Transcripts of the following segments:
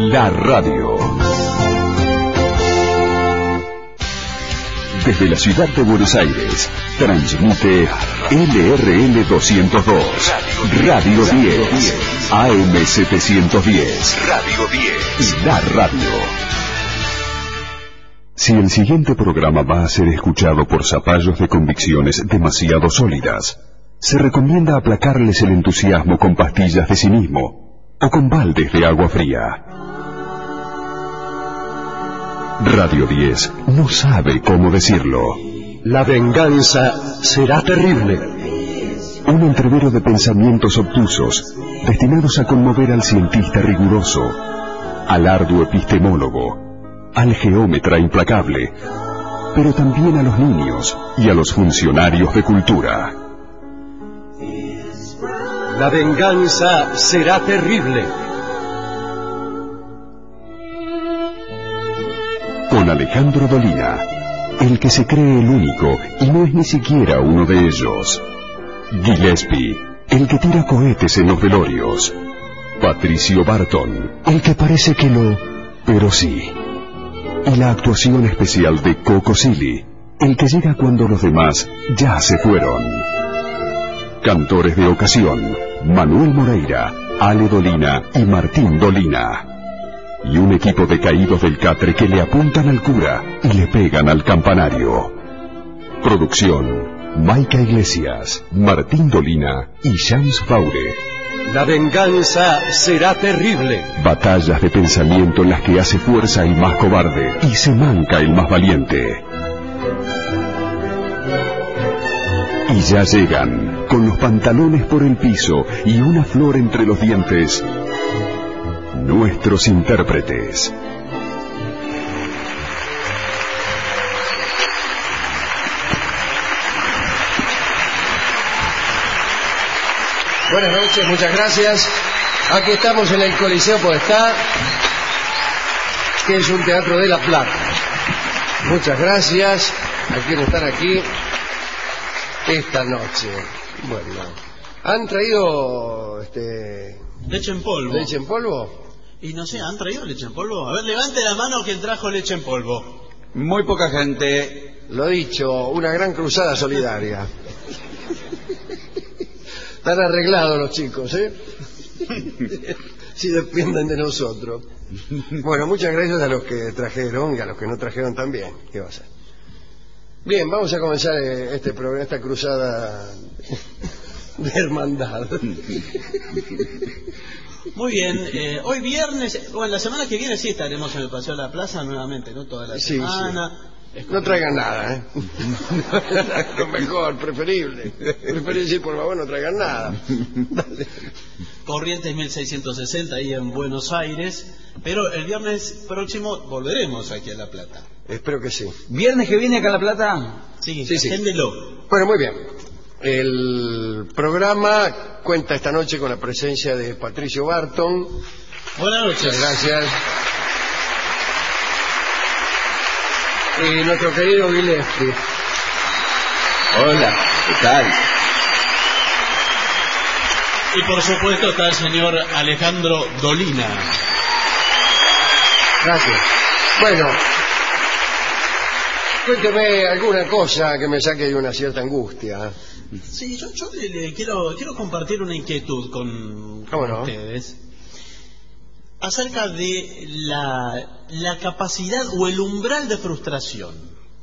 La radio. Desde la ciudad de Buenos Aires, transmite LRL 202, Radio 10, AM 710, Radio 10, La radio. Si el siguiente programa va a ser escuchado por zapallos de convicciones demasiado sólidas, se recomienda aplacarles el entusiasmo con pastillas de cinismo o con baldes de agua fría. Radio 10 no sabe cómo decirlo. La venganza será terrible. Un entrevero de pensamientos obtusos, destinados a conmover al cientista riguroso, al arduo epistemólogo, al geómetra implacable, pero también a los niños y a los funcionarios de cultura. La venganza será terrible. Con Alejandro Dolina, el que se cree el único y no es ni siquiera uno de ellos. Gillespie, el que tira cohetes en los velorios. Patricio Barton, el que parece que no, pero sí. Y la actuación especial de Coco Silly, el que llega cuando los demás ya se fueron. Cantores de ocasión, Manuel Moreira, Ale Dolina y Martín Dolina. Y un equipo de caídos del catre que le apuntan al cura y le pegan al campanario. Producción, Maica Iglesias, Martín Dolina y Shams Faure. La venganza será terrible. Batallas de pensamiento en las que hace fuerza el más cobarde y se manca el más valiente. Y ya llegan, con los pantalones por el piso y una flor entre los dientes, nuestros intérpretes. Buenas noches, muchas gracias. Aquí estamos en el Coliseo Podestá, que es un teatro de La Plata. Muchas gracias a quienes están aquí esta noche. Bueno, ¿han traído leche en polvo? ¿Leche en polvo? Y no sé, ¿han traído leche en polvo? A ver, levante la mano quien trajo leche en polvo. Muy poca gente. Lo dicho, una gran cruzada solidaria. Están arreglados los chicos, ¿eh? Si dependen de nosotros. Bueno, muchas gracias a los que trajeron y a los que no trajeron también. ¿Qué va a ser? Bien, vamos a comenzar este programa, esta cruzada de hermandad. Muy bien, hoy viernes, bueno, la semana que viene sí estaremos en el Paseo de la Plaza nuevamente, ¿no? Toda la semana. Sí. No traigan nada, ¿eh? Lo mejor, preferible. Decir, por favor, no traigan nada. Dale. Corrientes 1660 ahí en Buenos Aires, pero el viernes próximo volveremos aquí a La Plata. Espero que sí. ¿Viernes que viene acá a La Plata? Sí, sí. Agéndelo. Bueno, muy bien. El programa cuenta esta noche con la presencia de Patricio Barton. Buenas noches. Muchas gracias. Y nuestro querido Gillespie. Hola, ¿qué tal? Y por supuesto está el señor Alejandro Dolina. Gracias. Bueno, cuénteme alguna cosa que me saque de una cierta angustia. Sí, yo le quiero compartir una inquietud con ustedes acerca de la capacidad o el umbral de frustración.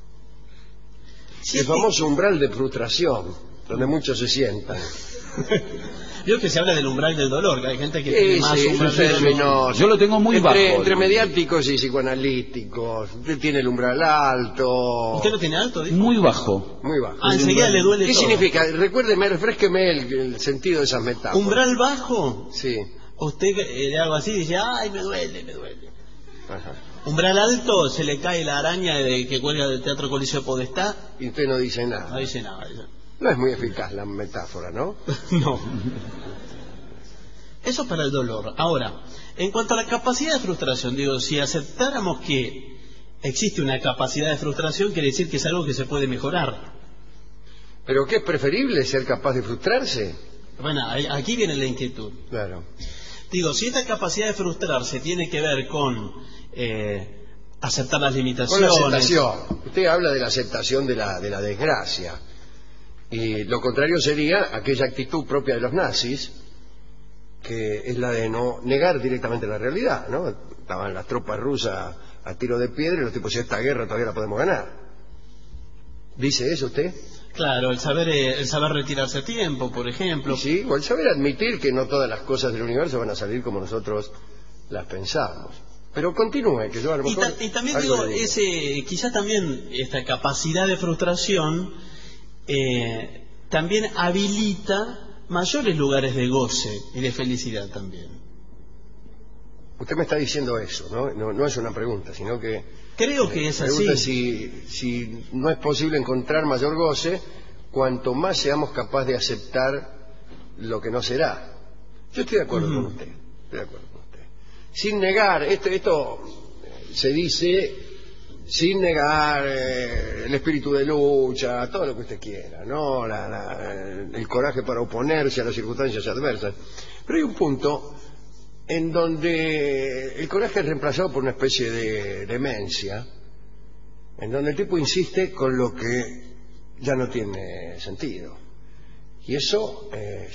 El famoso umbral de frustración, donde muchos se sientan. Yo que se habla del umbral del dolor, que hay gente que tiene más umbral del dolor. Yo lo tengo muy bajo. Entre mediáticos y psicoanalíticos. Usted tiene el umbral alto. ¿Usted lo tiene alto? ¿Dijo? Muy bajo. Muy bajo. Enseguida le duele ¿Qué todo. significa? Recuérdeme, refrésqueme el sentido de esas metáforas. ¿Umbral bajo? Sí. Usted le hago así y dice, ay, me duele. Ajá. Umbral alto, se le cae la araña que cuelga del Teatro Coliseo Podestá. Y usted no dice nada. No dice nada. No es muy eficaz la metáfora, ¿no? No. Eso para el dolor. Ahora, en cuanto a la capacidad de frustración, digo, si aceptáramos que existe una capacidad de frustración, quiere decir que es algo que se puede mejorar. ¿Pero qué es preferible, ser capaz de frustrarse? Bueno, aquí viene la inquietud. Claro. Digo, si esta capacidad de frustrarse tiene que ver con aceptar las limitaciones... Con la aceptación. Usted habla de la aceptación de la desgracia. Y lo contrario sería aquella actitud propia de los nazis, que es la de no negar directamente la realidad, ¿no? Estaban las tropas rusas a tiro de piedra y los tipos, si esta guerra todavía la podemos ganar. ¿Dice eso usted? Claro, el saber retirarse a tiempo, por ejemplo. Sí, o el saber admitir que no todas las cosas del universo van a salir como nosotros las pensamos. Pero continúe, que yo a lo mejor... Y también digo, quizás también esta capacidad de frustración también habilita mayores lugares de goce y de felicidad también. Usted me está diciendo eso, ¿no? No es una pregunta, sino que... Creo que es así. Pregunta si no es posible encontrar mayor goce cuanto más seamos capaces de aceptar lo que no será. Yo estoy de acuerdo con usted. Estoy de acuerdo con usted. Sin negar, esto se dice sin negar el espíritu de lucha, todo lo que usted quiera, ¿no? El coraje para oponerse a las circunstancias adversas. Pero hay un punto en donde el coraje es reemplazado por una especie de demencia, en donde el tipo insiste con lo que ya no tiene sentido. Y eso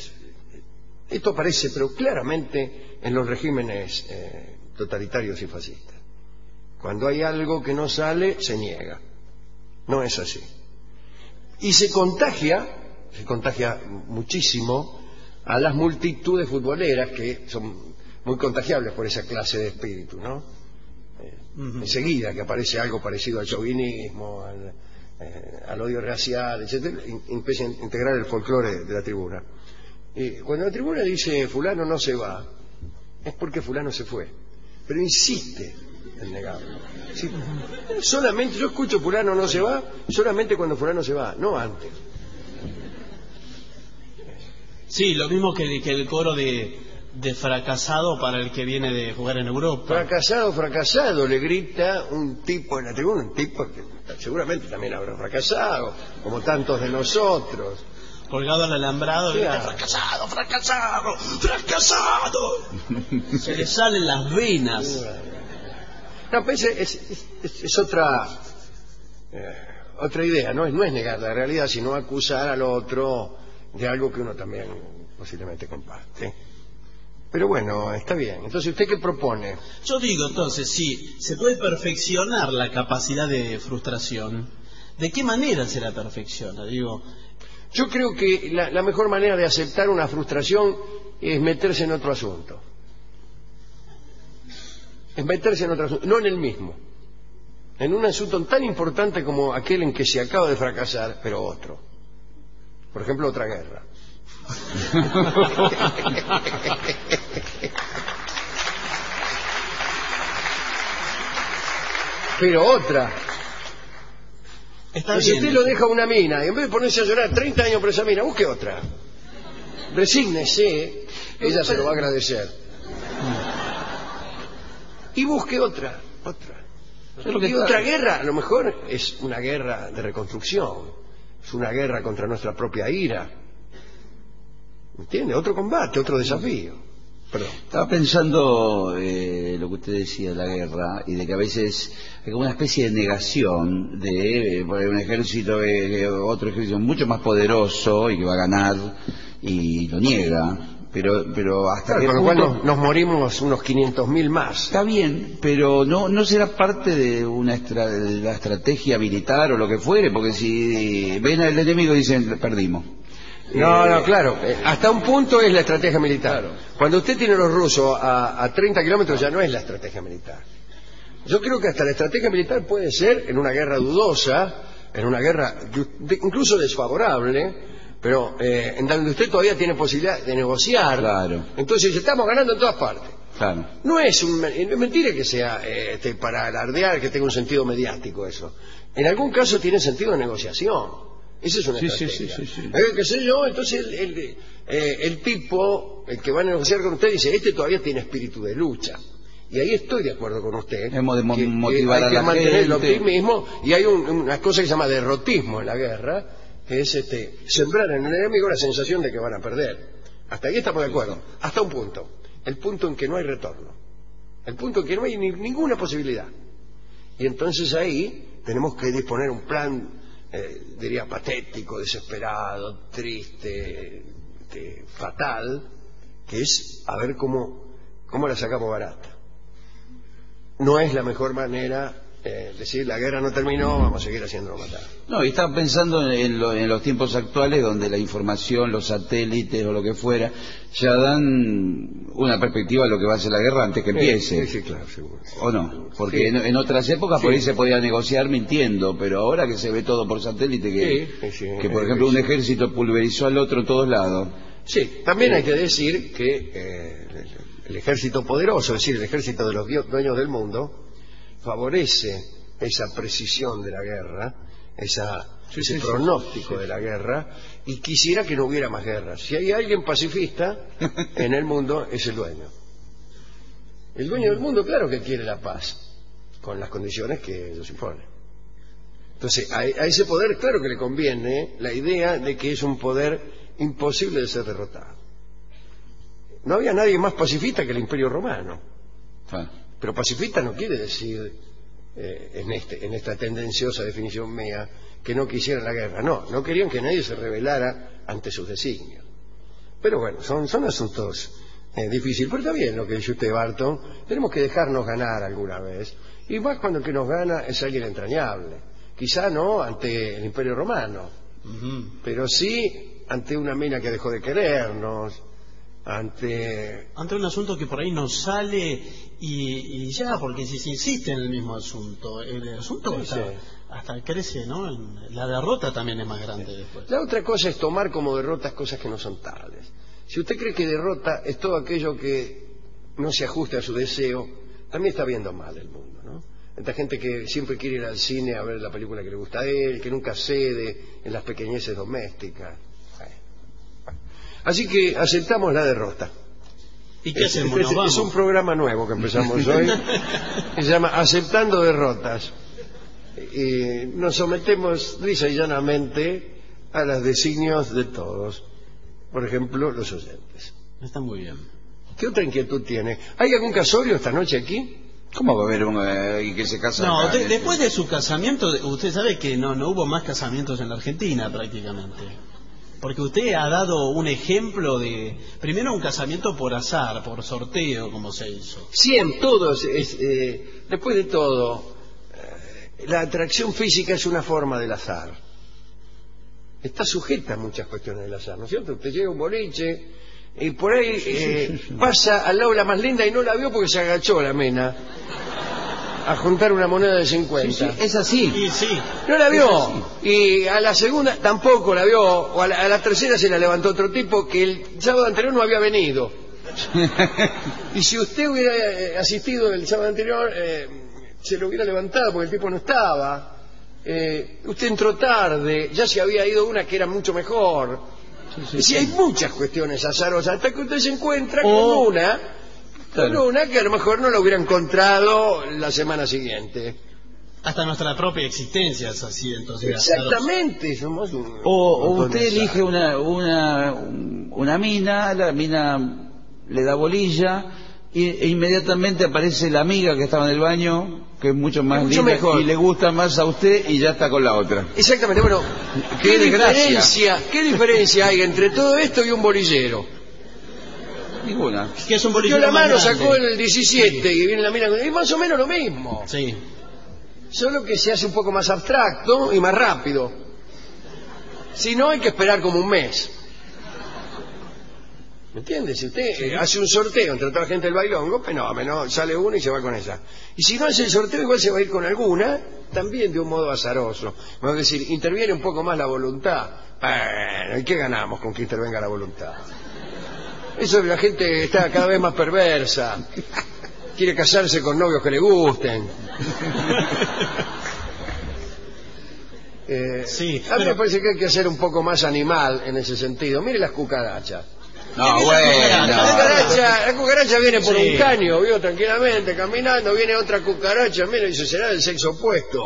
esto aparece, pero claramente en los regímenes totalitarios y fascistas. Cuando hay algo que no sale, se niega. No es así. Y se contagia muchísimo a las multitudes futboleras que son muy contagiables por esa clase de espíritu, ¿no? Enseguida que aparece algo parecido al chauvinismo, al odio racial, etc., empieza a integrar el folclore de la tribuna. Cuando la tribuna dice fulano no se va, es porque fulano se fue, pero insiste en negarlo. ¿Sí? Solamente yo escucho fulano no se va solamente cuando fulano se va, no antes. Sí, lo mismo que el coro de fracasado para el que viene de jugar en Europa. Fracasado, le grita un tipo en la tribuna, un tipo que seguramente también habrá fracasado, como tantos de nosotros. Colgado al alambrado, claro. fracasado. Se le salen las venas. No, pues es otra idea, no es negar la realidad, sino acusar al otro de algo que uno también posiblemente comparte. Pero bueno, está bien. Entonces, ¿usted qué propone? Yo digo, entonces, si se puede perfeccionar la capacidad de frustración, ¿de qué manera se la perfecciona? Yo creo que la mejor manera de aceptar una frustración es meterse en otro asunto. No en el mismo. En un asunto tan importante como aquel en que se acaba de fracasar, pero otro. Por ejemplo, otra guerra. Pero otra. Está si bien. usted lo deja a una mina y en vez de ponerse a llorar 30 años por esa mina, busque otra. Resígnese, ella se lo va a agradecer. Y busque otra. Y otra guerra, a lo mejor es una guerra de reconstrucción, es una guerra contra nuestra propia ira. ¿Entiende? Otro combate, otro desafío. Perdón. Estaba pensando lo que usted decía de la guerra y de que a veces hay como una especie de negación de un ejército, otro ejército mucho más poderoso y que va a ganar y lo niega. Pero hasta claro, con lo cual nos morimos unos 500.000 más. Está bien, pero no será parte de de la estrategia militar o lo que fuere, porque si ven al enemigo y dicen perdimos. No, claro. Hasta un punto es la estrategia militar. Claro. Cuando usted tiene a los rusos a 30 kilómetros ya no es la estrategia militar. Yo creo que hasta la estrategia militar puede ser en una guerra dudosa, en una guerra incluso desfavorable, pero en donde usted todavía tiene posibilidad de negociar. Claro. Entonces estamos ganando en todas partes. Claro. No es mentira que sea para alardear, que tenga un sentido mediático eso. En algún caso tiene sentido de negociación. Esa es una estrategia. Sí. ¿Qué sé yo? Entonces el tipo, el que va a negociar con usted, dice, este todavía tiene espíritu de lucha. Y ahí estoy de acuerdo con usted. Hemos de motivar hay a que la mantener gente. el optimismo. Y hay una cosa que se llama derrotismo en la guerra, que es sembrar en el enemigo la sensación de que van a perder. Hasta ahí estamos de acuerdo. Hasta un punto. el punto en que no hay retorno, el punto en que no hay ninguna posibilidad. Y entonces ahí tenemos que disponer un plan, diría, patético, desesperado, triste, fatal, que es a ver cómo la sacamos barata. No es la mejor manera decir la guerra no terminó, vamos a seguir haciéndolo matar. No, y estaba pensando en los tiempos actuales donde la información, los satélites o lo que fuera, ya dan una perspectiva de lo que va a ser la guerra antes que empiece. Sí, claro, seguro. ¿O no? Porque sí. en otras épocas por ahí se podía negociar mintiendo, pero ahora que se ve todo por satélite, que por ejemplo un ejército pulverizó al otro en todos lados. Sí, también hay que decir que el ejército poderoso, es decir, el ejército de los dueños del mundo, favorece esa precisión de la guerra, ese pronóstico de la guerra, y quisiera que no hubiera más guerras. Si hay alguien pacifista en el mundo, es el dueño. El dueño del mundo, claro que quiere la paz, con las condiciones que ellos imponen. Entonces, a ese poder, claro que le conviene la idea de que es un poder imposible de ser derrotado. No había nadie más pacifista que el Imperio Romano. Pero pacifista no quiere decir, en esta tendenciosa definición mía, que no quisieran la guerra. No querían que nadie se rebelara ante sus designios. Pero bueno, son asuntos difíciles. Pero está bien lo que dice usted, Barton. Tenemos que dejarnos ganar alguna vez. Y más cuando el que nos gana es alguien entrañable. Quizá no ante el Imperio Romano, pero sí ante una mina que dejó de querernos, ante un asunto que por ahí nos sale y ya, porque si se insiste en el mismo asunto, el asunto hasta crece, ¿no? La derrota también es más grande después. La otra cosa es tomar como derrotas cosas que no son tales. Si usted cree que derrota es todo aquello que no se ajuste a su deseo, también está viendo mal el mundo, ¿no? Esta gente que siempre quiere ir al cine a ver la película que le gusta a él, que nunca cede en las pequeñeces domésticas. Así que aceptamos la derrota. ¿Y qué hacemos? ¿Nos vamos? Es un programa nuevo que empezamos hoy, que se llama Aceptando Derrotas. Y nos sometemos lisa y llanamente a los designios de todos. Por ejemplo, los oyentes. Está muy bien. ¿Qué otra inquietud tiene? ¿Hay algún casorio esta noche aquí? ¿Cómo va a haber alguien que se casa? No, después de su casamiento, usted sabe que no hubo más casamientos en la Argentina prácticamente. Porque usted ha dado un ejemplo de, primero, un casamiento por azar, por sorteo, como se hizo. Sí, en todos. Después de todo, la atracción física es una forma del azar. Está sujeta a muchas cuestiones del azar, ¿no es cierto? Usted llega a un boliche y por ahí pasa al lado la más linda y no la vio porque se agachó la mena a juntar una moneda de 50. Sí, es así. Y sí. No la vio. Y a la segunda tampoco la vio. O a la tercera se la levantó otro tipo que el sábado anterior no había venido. Y si usted hubiera asistido el sábado anterior, se lo hubiera levantado porque el tipo no estaba. Usted entró tarde. Ya se había ido una que era mucho mejor. Sí, hay muchas cuestiones azarosas. Hasta que usted se encuentra con una... Claro. Una que a lo mejor no lo hubiera encontrado la semana siguiente. Hasta nuestra propia existencia es así, entonces. Exactamente. Somos o usted elige una mina, la mina le da bolilla e inmediatamente aparece la amiga que estaba en el baño, que es mucho más linda mejor, y le gusta más a usted y ya está con la otra. Exactamente. Bueno, ¿qué diferencia hay entre todo esto y un bolillero? Ninguna. ¿Qué es un bolillero? Yo la mano sacó el 17 y viene la mina, es más o menos lo mismo. Sí. Solo que se hace un poco más abstracto y más rápido. Si no, hay que esperar como un mes. ¿Me entiende? Si usted hace un sorteo entre toda la gente del bailongo, fenómeno, sale uno y se va con ella. Y si no hace el sorteo, igual se va a ir con alguna, también de un modo azaroso. Es decir, interviene un poco más la voluntad. Bueno, ¿y qué ganamos con que intervenga la voluntad? Eso, la gente está cada vez más perversa. Quiere casarse con novios que le gusten. A mí me parece que hay que ser un poco más animal en ese sentido. Mire las cucarachas. No, bueno. La cucaracha viene por un caño, vio, tranquilamente, caminando, viene otra cucaracha, mira, y dice, será del sexo opuesto.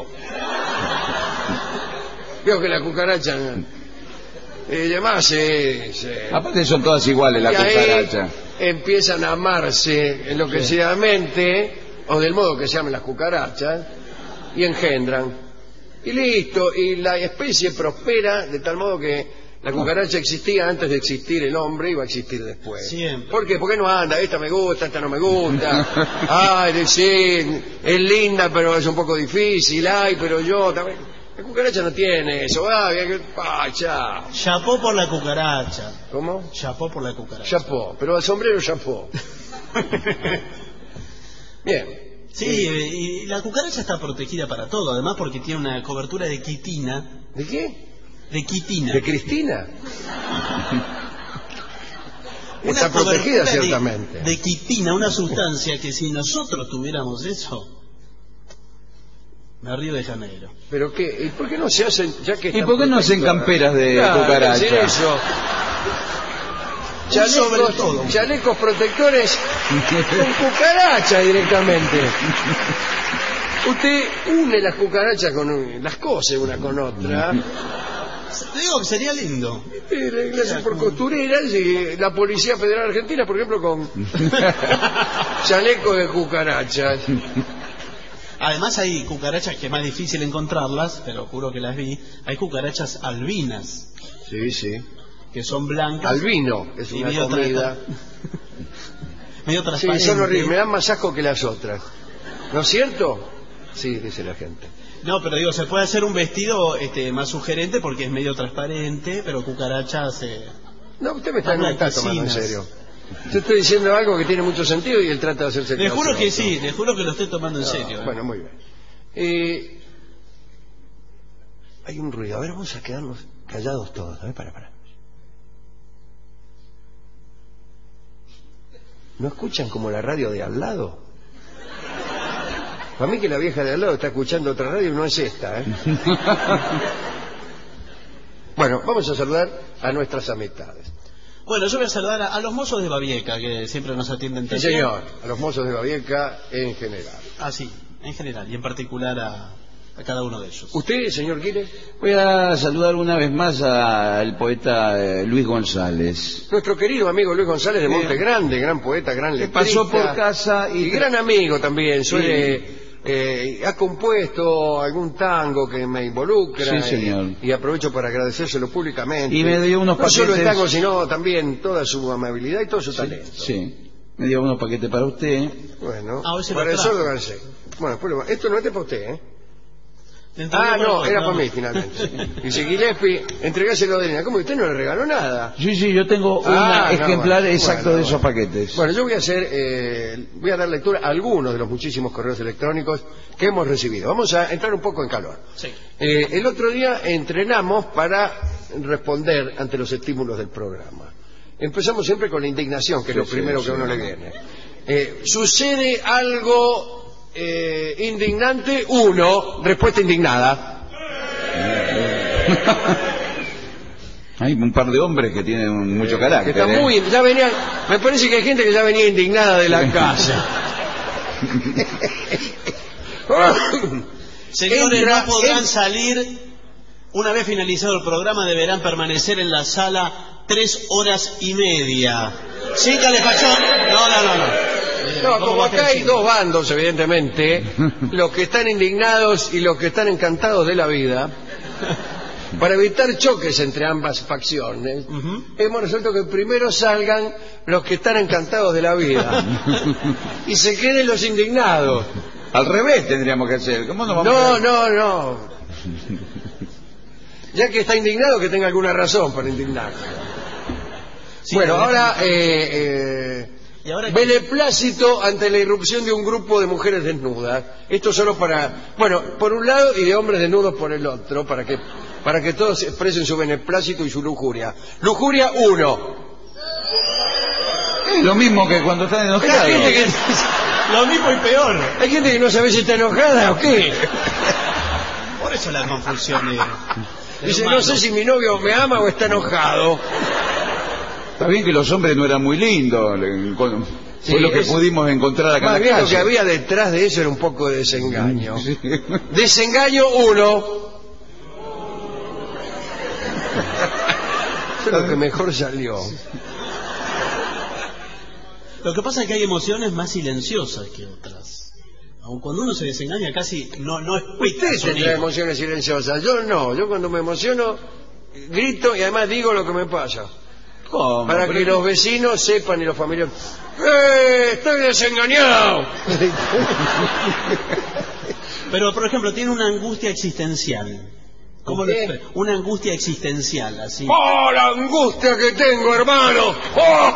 Veo que la cucaracha... además, aparte son todas iguales las cucarachas. empiezan a amarse enloquecidamente, o del modo que se llaman las cucarachas, y engendran. Y listo, y la especie prospera de tal modo que la cucaracha existía antes de existir el hombre y va a existir después. Siempre. ¿Por qué? ¿Por qué no anda? Esta me gusta, esta no me gusta. Ay, sí, es linda, pero es un poco difícil. Ay, pero yo también. La cucaracha no tiene eso. Ay, chao. Chapó por la cucaracha. ¿Cómo? Chapó por la cucaracha. Chapó, pero al sombrero chapó. Bien. Sí, y la cucaracha está protegida para todo, además porque tiene una cobertura de quitina. ¿De qué? De quitina. ¿De Cristina? Una Está protegida cobertura ciertamente. De quitina, una sustancia que si nosotros tuviéramos eso, me Río de Janeiro. ¿Pero qué? ¿Y por qué no se hacen, ya que ¿Y por qué no hacen camperas de cucaracha? Hacer eso. Chalecos protectores con cucaracha directamente. Usted une las cucarachas las cose una con otra. Digo que sería lindo. Le hacen por costureras y la Policía Federal Argentina, por ejemplo, con chalecos de cucarachas. Además hay cucarachas que es más difícil encontrarlas, pero juro que las vi. Hay cucarachas albinas. Sí, sí. Que son blancas. Albino, es una comida. Medio Sí, transparente. son horribles, me dan más asco que las otras. ¿No es cierto? Sí, dice la gente. No, pero digo, se puede hacer un vestido más sugerente porque es medio transparente, pero cucarachas... No, usted me está tomando en serio. Yo estoy diciendo algo que tiene mucho sentido y él trata de hacerse... Le juro que sí, le juro que lo estoy tomando en serio. Bueno, muy bien. Hay un ruido. A ver, vamos a quedarnos callados todos. A ver, para. ¿No escuchan como la radio de al lado? Para mí que la vieja de al lado está escuchando otra radio y no es esta, ¿eh? Bueno, vamos a saludar a nuestras amistades. Bueno, yo voy a saludar a los mozos de Babieca, que siempre nos atienden tan Sí, bien. señor, a los mozos de Babieca en general. Ah, sí, en general, y en particular a cada uno de ellos. ¿Usted, señor Quiles? Voy a saludar una vez más al poeta Luis González. Nuestro querido amigo Luis González de Monte Grande, gran poeta, gran Que letrista. pasó por casa y gran amigo también. Ha compuesto algún tango que me involucra. Sí, señor. Y aprovecho para agradecérselo públicamente. Y me dio unos paquetes. No solo el tango, sino también toda su amabilidad y todo su talento. Sí, me dio unos paquetes para usted. Bueno, hoy se para lo el trajo. sordo gansé. Bueno, después esto no es para usted, ¿eh? Entonces, No, era para mí finalmente. Dice Gillespie, entregáselo de Elena. ¿Cómo usted no le regaló nada? Sí, yo tengo un ejemplar exacto de esos paquetes. Bueno, yo voy a dar lectura a algunos de los muchísimos correos electrónicos que hemos recibido. Vamos a entrar un poco en calor. Sí. El otro día entrenamos para responder ante los estímulos del programa. Empezamos siempre con la indignación, que es lo primero que a uno le viene. Sucede algo indignante, respuesta indignada. Hay un par de hombres que tienen mucho carácter. Que están ya venían, me parece que hay gente que ya venía indignada de la casa. Señores, no podrán salir. Una vez finalizado el programa deberán permanecer en la sala 3 horas y media. ¿Sí, calefacción? No, como acá hay dos bandos, evidentemente, los que están indignados y los que están encantados de la vida, para evitar choques entre ambas facciones, hemos resuelto que primero salgan los que están encantados de la vida y se queden los indignados. Al revés tendríamos que hacer. ¿Cómo nos vamos a... No. Ya que está indignado, que tenga alguna razón para indignarse. Sí, bueno, ahora... ¿Y ahora beneplácito ante la irrupción de un grupo de mujeres desnudas. Esto solo para... Bueno, por un lado y de hombres desnudos por el otro, para que todos expresen su beneplácito y su lujuria. Lujuria 1. Es lo mismo que cuando están enojados. Hay gente que... Lo mismo y peor. Hay gente que no sabe si está enojada o qué. Por eso la confusión de Dice, no sé si mi novio me ama o está enojado. Está bien que los hombres no eran muy lindos. Fue lo que pudimos encontrar acá Más en la bien calle. lo que había detrás de eso era un poco de desengaño. Sí. Desengaño 1. Eso es lo que mejor salió. Lo que pasa es que hay emociones más silenciosas que otras. Aun cuando uno se desengaña casi no escucha. Usted tendrá emociones silenciosas, yo no. Yo cuando me emociono grito y además digo lo que me pasa. ¿Cómo? Para que los vecinos sepan y los familiares. ¡Estoy desengañado! Pero, por ejemplo, tiene una angustia existencial. ¿Cómo lo expresa? Una angustia existencial, así. ¡Oh, la angustia que tengo, hermano! ¡Oh!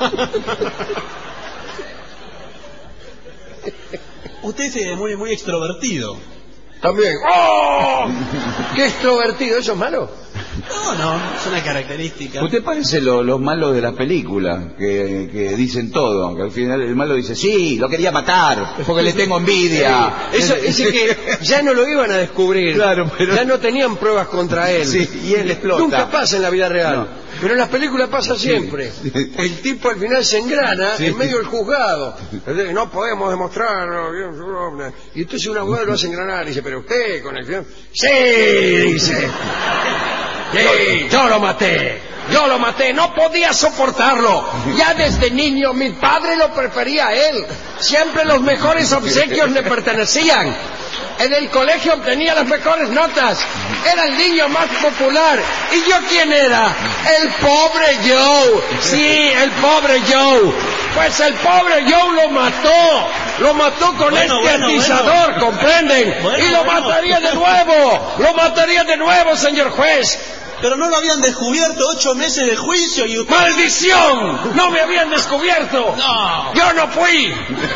Usted es muy extrovertido. También. ¡Oh! ¡Qué extrovertido! ¿Eso es malo? No, es una característica. Usted parece los malos de las películas, que dicen todo, aunque al final el malo dice, sí, lo quería matar, porque le tengo envidia. Eso dice que ya no lo iban a descubrir. Claro, pero... Ya no tenían pruebas contra él. Sí, y él explota. Nunca pasa en la vida real. No. Pero en las películas pasa siempre. Sí. El tipo al final se engrana Sí. en medio del juzgado. No podemos demostrarlo. Y entonces un abogado lo hace engranar y dice, pero usted con el final... Sí, dice. Sí, yo lo maté, no podía soportarlo. Ya desde niño mi padre lo prefería a él. Siempre los mejores obsequios le pertenecían. En el colegio obtenía las mejores notas. Era el niño más popular. ¿Y yo quién era? El pobre Joe. Sí, el pobre Joe. Pues el pobre Joe lo mató. Lo mató con atizador, ¿comprenden? Y lo mataría de nuevo. Lo mataría de nuevo, señor juez. Pero no lo habían descubierto, 8 meses de juicio y usted... ¡Maldición! ¡No me habían descubierto! ¡No! ¡Yo no fui!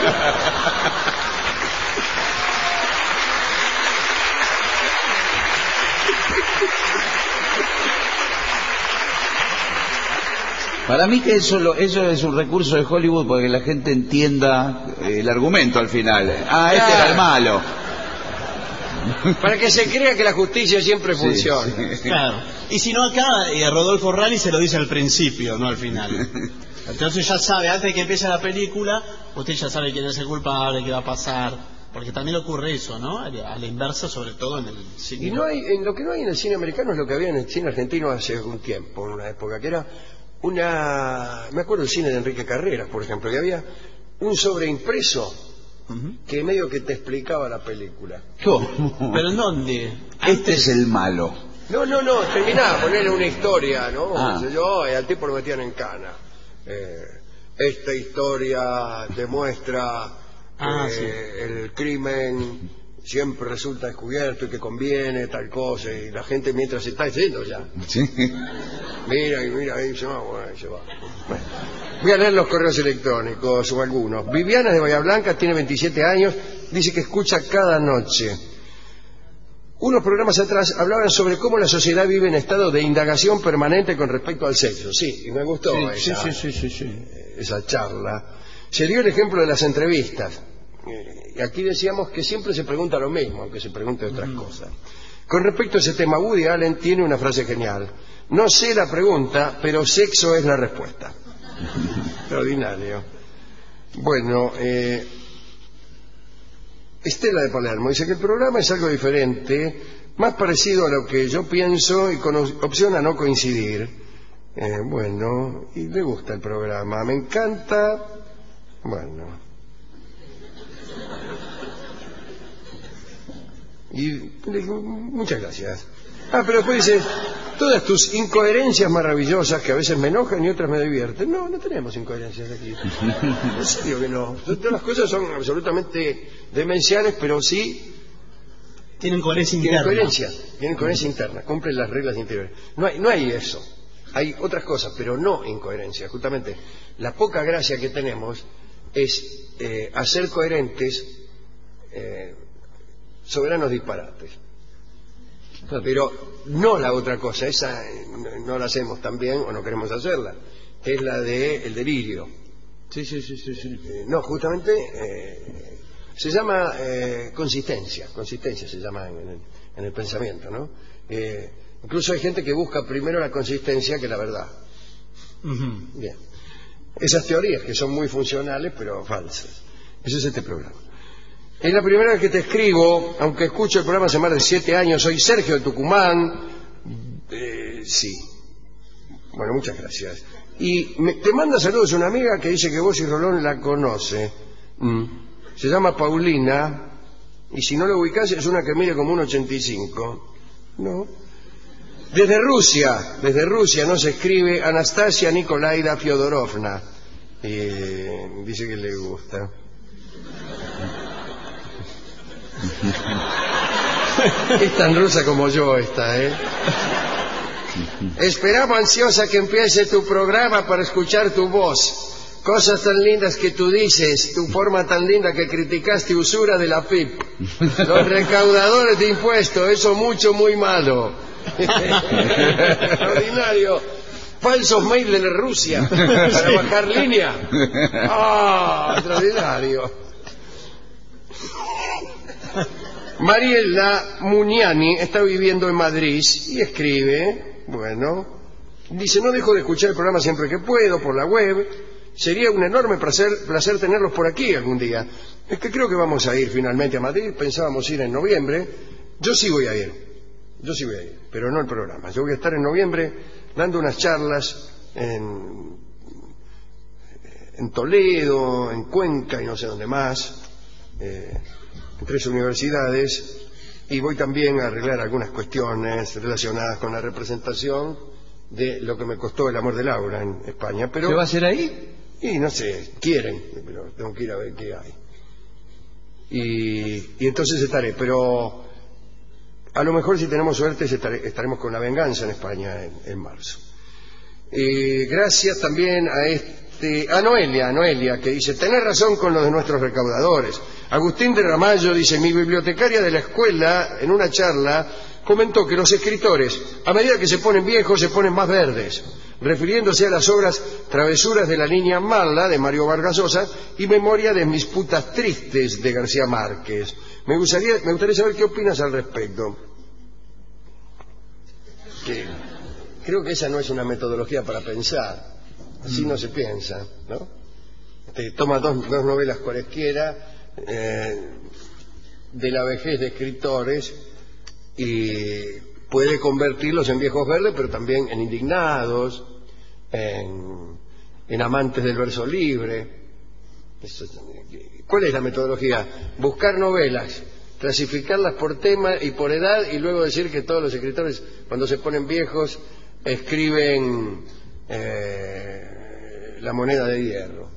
Para mí que eso es un recurso de Hollywood para que la gente entienda el argumento al final. Este era el malo. Para que se crea que la justicia siempre funciona. Sí. Claro. Y si no acá, Rodolfo Rani se lo dice al principio, no al final. Entonces ya sabe, antes de que empiece la película, usted ya sabe quién es el culpable, qué va a pasar. Porque también ocurre eso, ¿no? A la inversa, sobre todo en el cine. Y no hay, en lo que no hay en el cine americano es lo que había en el cine argentino hace algún tiempo, en una época, que era me acuerdo del cine de Enrique Carreras, por ejemplo, que había un sobreimpreso que medio que te explicaba la película. ¿Cómo? ¿Pero en dónde? Este es el malo. No, terminaba, ponerle una historia, ¿no? Ah. Y al tipo lo metían en cana. Esta historia demuestra Sí. el crimen siempre resulta descubierto y que conviene tal cosa, y la gente mientras se está diciendo ya. Sí. Mira, ahí se va, bueno, ahí se va. Bueno, voy a leer los correos electrónicos o algunos. Viviana de Bahía Blanca tiene 27 años, dice que escucha cada noche. Unos programas atrás hablaban sobre cómo la sociedad vive en estado de indagación permanente con respecto al sexo. Sí, y me gustó esa charla. Se dio el ejemplo de las entrevistas. Y aquí decíamos que siempre se pregunta lo mismo, aunque se pregunte otras cosas. Con respecto a ese tema, Woody Allen tiene una frase genial. No sé la pregunta, pero sexo es la respuesta. Extraordinario. Bueno, Estela de Palermo dice que el programa es algo diferente, más parecido a lo que yo pienso y con opción a no coincidir. Bueno, y le gusta el programa, me encanta. Bueno. Y le digo, muchas gracias. Pero después dice, todas tus incoherencias maravillosas que a veces me enojan y otras me divierten. No tenemos incoherencias aquí. En serio que no. Todas las cosas son absolutamente demenciales, pero sí tienen coherencia interna. Tienen coherencia interna, cumplen las reglas interiores. No hay eso. Hay otras cosas, pero no incoherencia. Justamente la poca gracia que tenemos es hacer coherentes soberanos disparates. Pero no la otra cosa, esa no la hacemos tan bien o no queremos hacerla, que es la del delirio. Sí. No, justamente se llama consistencia se llama en el pensamiento, ¿no? Incluso hay gente que busca primero la consistencia que la verdad. Bien. Esas teorías que son muy funcionales pero falsas. Ese es este programa. Es la primera vez que te escribo, aunque escucho el programa hace más de 7 años. Soy Sergio de Tucumán. Sí. Bueno, muchas gracias. Y te manda saludos una amiga que dice que vos y Rolón la conoce. Se llama Paulina, y si no la ubicás es una que mide como 1,85. ¿No? Desde Rusia nos escribe Anastasia Nikolaida Fyodorovna. Dice que le gusta. Es tan rusa como yo esta, ¿eh? Esperamos ansiosa que empiece tu programa para escuchar tu voz. Cosas tan lindas que tú dices, tu forma tan linda que criticaste usura de la FIP. Los recaudadores de impuestos, eso mucho, muy malo. Extraordinario. Falsos mails de Rusia para bajar línea. Extraordinario. Mariela Muniani está viviendo en Madrid y escribe, dice, no dejo de escuchar el programa siempre que puedo por la web. Sería un enorme placer tenerlos por aquí algún día. Es que creo que vamos a ir finalmente a Madrid. Pensábamos ir en noviembre. Yo sí voy a ir, pero no el programa. Yo voy a estar en noviembre dando unas charlas en Toledo, en Cuenca y no sé dónde más. En 3 universidades, y voy también a arreglar algunas cuestiones relacionadas con la representación de lo que me costó El amor de Laura en España. Pero, ¿qué va a hacer ahí? Y no sé, quieren, pero tengo que ir a ver qué hay. Y entonces estaré, pero a lo mejor si tenemos suerte estaremos con La Venganza en España en marzo. Gracias también a Noelia, que dice, tenés razón con lo de nuestros recaudadores. Agustín de Ramallo dice, mi bibliotecaria de la escuela, en una charla, comentó que los escritores, a medida que se ponen viejos, se ponen más verdes, refiriéndose a las obras Travesuras de la niña mala, de Mario Vargas Llosa, y Memoria de mis putas tristes, de García Márquez. Me gustaría saber qué opinas al respecto. Creo que esa no es una metodología para pensar. Así no se piensa, ¿no? Te toma dos novelas cualesquiera de la vejez de escritores y puede convertirlos en viejos verdes, pero también en indignados, en amantes del verso libre. ¿Cuál es la metodología? Buscar novelas, clasificarlas por tema y por edad, y luego decir que todos los escritores, cuando se ponen viejos, escriben La moneda de hierro.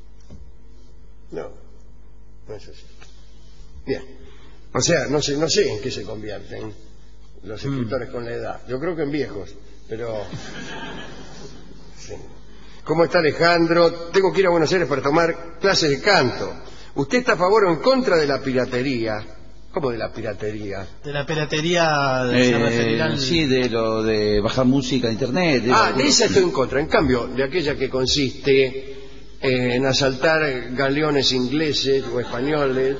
No es así. Bien. O sea, no sé en qué se convierten los escritores con la edad. Yo creo que en viejos, pero... Sí. ¿Cómo está Alejandro? Tengo que ir a Buenos Aires para tomar clases de canto. ¿Usted está a favor o en contra de la piratería? ¿Cómo de la piratería? De la piratería se referirán... Sí, de lo de bajar música de internet. De esa estoy en contra. En cambio, de aquella que consiste en asaltar galeones ingleses o españoles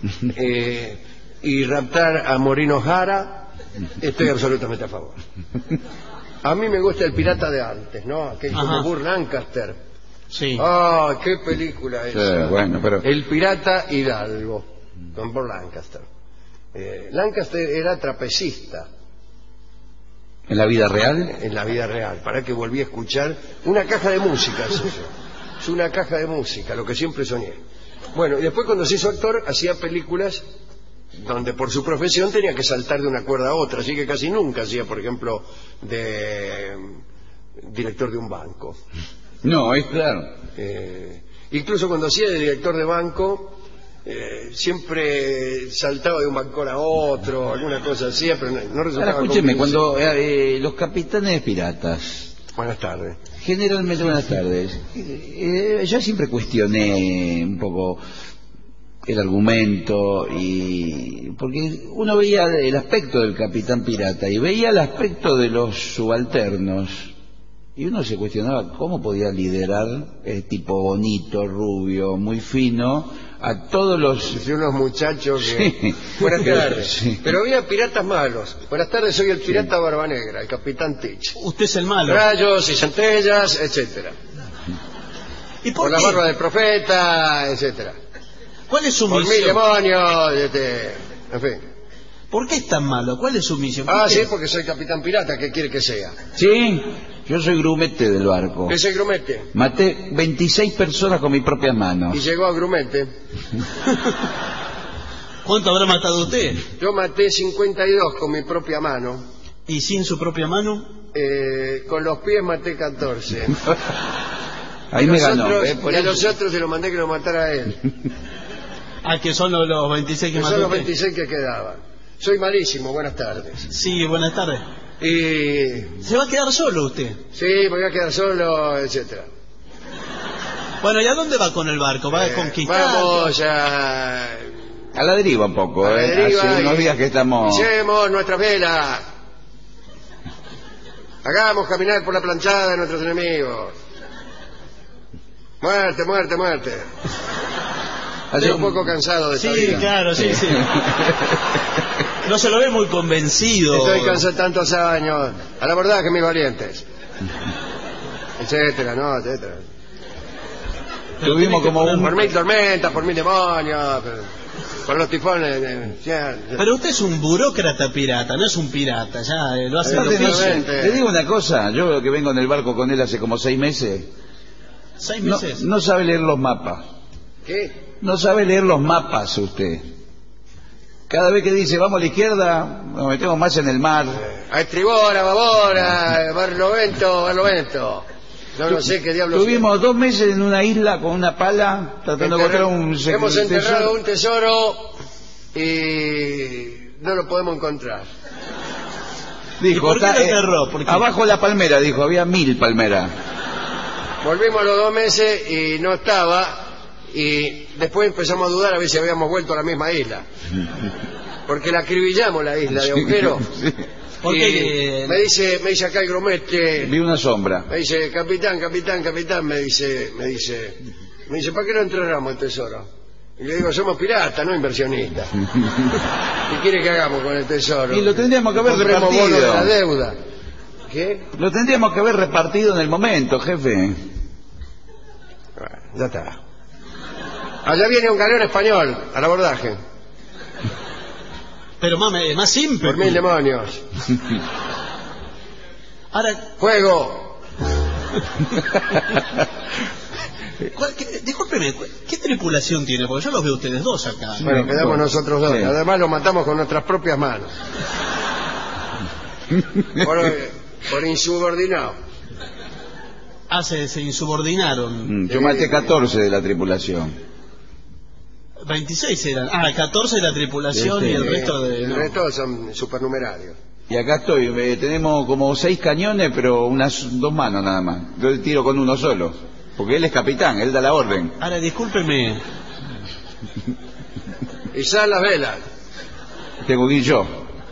y raptar a Moreno Jara, estoy absolutamente a favor. A mí me gusta el pirata de antes, ¿no? Aquel como Burr Lancaster. Sí. ¡Qué película esa! Pero... El pirata Hidalgo, con Burr Lancaster. Lancaster era trapecista. ¿En la vida real? En la vida real. Para que volví a escuchar una caja de música. Es una caja de música, lo que siempre soñé. Bueno, y después cuando se hizo actor, hacía películas donde por su profesión tenía que saltar de una cuerda a otra, así que casi nunca hacía, por ejemplo, de director de un banco. No, es claro. Incluso cuando hacía de director de banco, siempre saltaba de un bancón a otro, alguna cosa así, pero no resultaba. Ahora, escúcheme, cuando los capitanes piratas... Buenas tardes. Generalmente, buenas tardes. Yo siempre cuestioné un poco el argumento, porque uno veía el aspecto del capitán pirata y veía el aspecto de los subalternos, y uno se cuestionaba cómo podía liderar tipo bonito, rubio, muy fino, a todos los... unos muchachos que... Sí. Buenas tardes. Sí. Pero había piratas malos. Buenas tardes, soy el pirata Barba Negra, el capitán Tich. Usted es el malo. Rayos y centellas, etcétera. ¿Y por la barba del profeta, etcétera. ¿Cuál es su misión? Por 1000 demonios, en fin. ¿Por qué es tan malo? ¿Cuál es su misión? Sí, porque soy capitán pirata, ¿qué quiere que sea? Sí. Yo soy grumete del barco. ¿Qué es el grumete? Maté 26 personas con mis propias manos. Y llegó a grumete. ¿Cuánto habrá matado usted? Yo maté 52 con mi propia mano. ¿Y sin su propia mano? Con los pies maté 14. Ahí me ganó. Y a los otros se lo mandé que lo matara a él. Ah, que son los 26 que mató son los usted. 26 que quedaban. Soy malísimo, buenas tardes. Sí, buenas tardes. Y... ¿Se va a quedar solo usted? sí, me voy a quedar solo, etcétera. Bueno, ¿y a dónde va con el barco? ¿Va a conquistar? Vamos a... A la deriva un poco, a la deriva. Hace unos días que estamos... Hicemos nuestras velas. Hagamos caminar por la planchada de nuestros enemigos. Muerte, muerte, muerte. Estoy un poco cansado de esta Sí, vida. claro, sí. No se lo ve muy convencido. Estoy cansado de tantos años. Al abordaje, mis valientes. Etcétera, ¿no? Etcétera. Tuvimos como Por un... 1000 tormentas, por 1000 demonios, por los tifones. Pero usted es un burócrata pirata, no es un pirata, ya lo hace de oficio. Exactamente. Le digo una cosa, yo que vengo en el barco con él hace como 6 meses, 6 no, meses. no sabe leer los mapas. ¿Qué? No sabe leer los mapas usted. Cada vez que dice vamos a la izquierda, nos metemos más en el mar. A estribor, a babor, a barlovento, barlovento. No sé qué diablos. Tuvimos 2 meses en una isla con una pala tratando de encontrar un Hemos enterrado tesoro. un tesoro y no lo podemos encontrar. Dijo, ¿Y por qué está, lo enterró? ¿Por qué? abajo la palmera, dijo, había 1000 palmeras. Volvimos a los 2 meses y no estaba. Y después empezamos a dudar a ver si habíamos vuelto a la misma isla. Porque la acribillamos la isla de agujero. Sí. Porque Me dice acá el grumete. Vi una sombra. Me dice, capitán, me dice, ¿para qué no enterramos el tesoro? Y le digo, somos piratas, no inversionistas. ¿Qué quiere que hagamos con el tesoro? Y lo tendríamos que haber Compremos repartido. bonos de la deuda. ¿Qué? Lo tendríamos que haber repartido en el momento, jefe. Bueno, ya está. Allá viene un galeón español al abordaje. pero más simple. Por 1000 demonios. Ahora, ¡Fuego! discúlpeme, ¿qué tripulación tiene? Porque yo los veo ustedes dos acá. Bueno, quedamos nosotros dos. Sí. Además lo matamos con nuestras propias manos. Por insubordinado. Se insubordinaron. Yo maté 14 de la tripulación. 26 eran. 14 de la tripulación y el resto de... El no. resto son supernumerarios. Y acá estoy, tenemos como 6 cañones, pero 2 manos nada más. Yo tiro con uno solo, porque él es capitán, él da la orden. Ahora, discúlpeme. Izar las velas. Tengo que ir yo.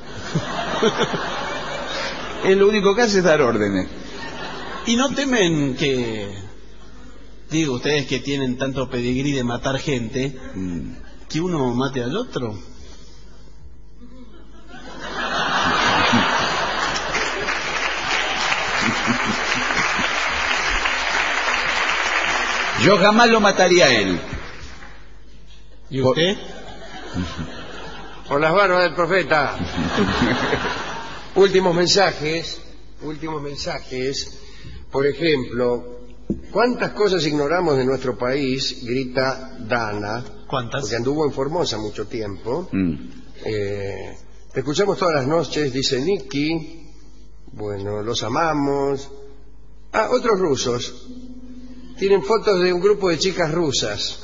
Él lo único que hace es dar órdenes. ¿Y no temen que... digo, ustedes que tienen tanto pedigrí de matar gente, que uno mate al otro? Yo jamás lo mataría a él. ¿Y usted? Por las barbas del profeta. Últimos mensajes. Por ejemplo, ¿cuántas cosas ignoramos de nuestro país? Grita Dana. ¿Cuántas? Porque anduvo en Formosa mucho tiempo. Te escuchamos todas las noches, dice Nicky. Bueno, los amamos. Otros rusos. Tienen fotos de un grupo de chicas rusas.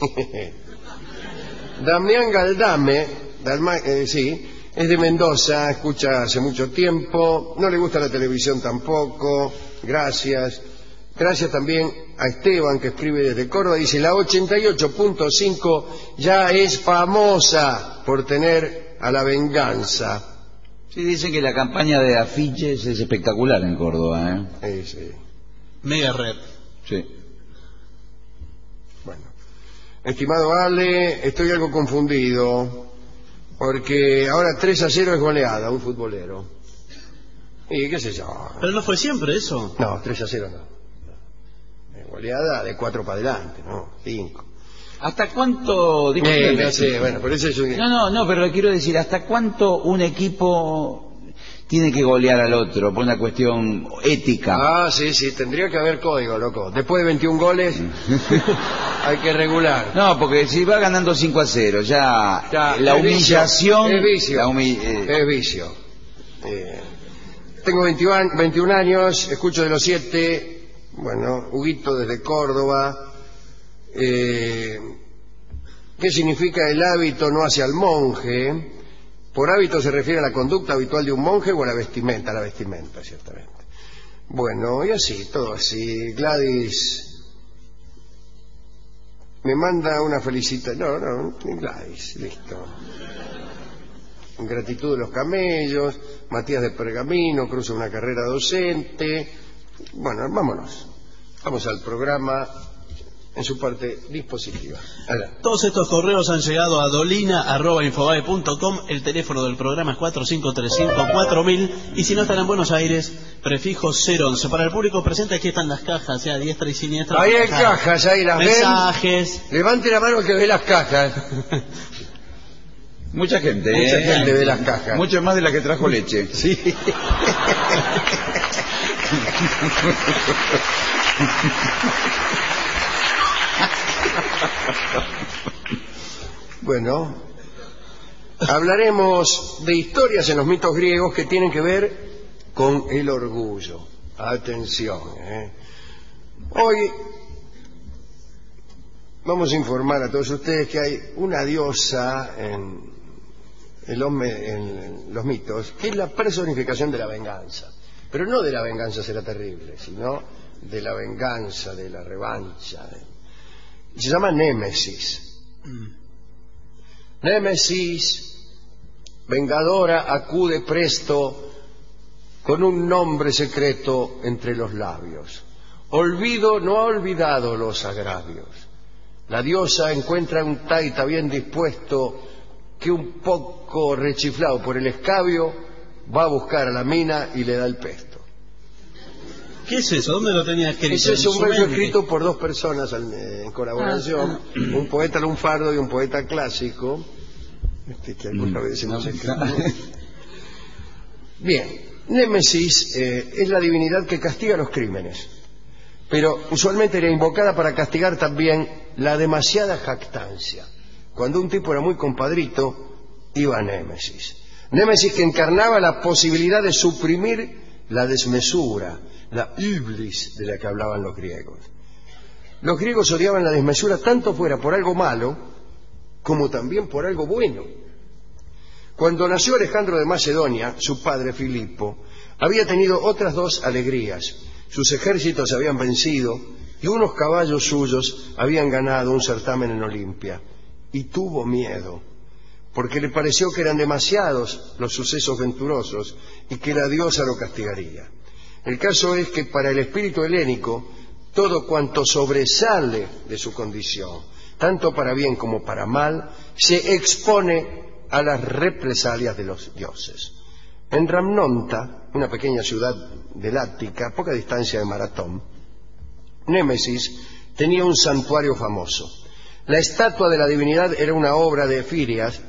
Damián Galdame, sí, es de Mendoza, escucha hace mucho tiempo, no le gusta la televisión tampoco, gracias. Gracias también a Esteban, que escribe desde Córdoba, dice, la 88.5 ya es famosa por tener a La Venganza. Sí, dicen que la campaña de afiches es espectacular en Córdoba, Sí. Mega red. Sí. Bueno, estimado Ale, estoy algo confundido, porque ahora 3-0 es goleada, un futbolero. Y qué sé yo. Pero no fue siempre eso. No, 3-0 no. Goleada de 4 para adelante, ¿no? 5. ¿Hasta cuánto? Discúlpeme. Sí, bueno, pero eso es un... No, pero le quiero decir, ¿hasta cuánto un equipo tiene que golear al otro por una cuestión ética. Ah, sí, tendría que haber código, loco. Después de 21 goles hay que regular. No, porque si va ganando 5-0, ya la humillación... Es vicio. Es vicio. Tengo 21 años, escucho de los 7, bueno, Huguito desde Córdoba. ¿Qué significa el hábito no hace al monje? Por hábito se refiere a la conducta habitual de un monje o a la vestimenta, ciertamente. Bueno, y así, todo así. Gladys me manda una felicitación. No, Gladys, listo. Gratitud de los camellos. Matías de Pergamino cruza una carrera docente. Bueno, vámonos. Vamos al programa en su parte dispositiva. Todos estos correos han llegado a dolina@infobae.com. El teléfono del programa es 4535-4000. Y si no están en Buenos Aires, prefijo 011. Para el público presente, aquí están las cajas, ya diestra y siniestra. Ahí hay cajas, ahí las mensajes. Ven. Levante la mano el que ve las cajas. Mucha gente ve las cajas. Mucho más de la que trajo leche. Sí. Bueno, hablaremos de historias en los mitos griegos que tienen que ver con el orgullo. Atención, Hoy vamos a informar a todos ustedes que hay una diosa en los mitos, que es la personificación de la venganza. Pero no de la venganza será terrible, sino de la venganza, de la revancha. Se llama Némesis. Némesis, vengadora, acude presto con un nombre secreto entre los labios. Olvido no ha olvidado los agravios. La diosa encuentra un taita bien dispuesto que un poco rechiflado por el escabio va a buscar a la mina y le da el pesto. ¿Qué es eso? ¿Dónde lo tenía escrito? Ese es un verso escrito por dos personas en colaboración, un poeta lunfardo y un poeta clásico. Que alguna vez hemos escrito. Bien, Némesis es la divinidad que castiga los crímenes, pero usualmente era invocada para castigar también la demasiada jactancia. Cuando un tipo era muy compadrito, iba a Némesis. Némesis que encarnaba la posibilidad de suprimir la desmesura, la iblis de la que hablaban los griegos. Los griegos odiaban la desmesura tanto fuera por algo malo como también por algo bueno. Cuando nació Alejandro de Macedonia, su padre Filipo había tenido otras dos alegrías. Sus ejércitos habían vencido y unos caballos suyos habían ganado un certamen en Olimpia. Y tuvo miedo, porque le pareció que eran demasiados los sucesos venturosos y que la diosa lo castigaría. El caso es que para el espíritu helénico, todo cuanto sobresale de su condición, tanto para bien como para mal, se expone a las represalias de los dioses. En Ramnonta, una pequeña ciudad del Ática, a poca distancia de Maratón, Némesis tenía un santuario famoso. La estatua de la divinidad era una obra de Firias,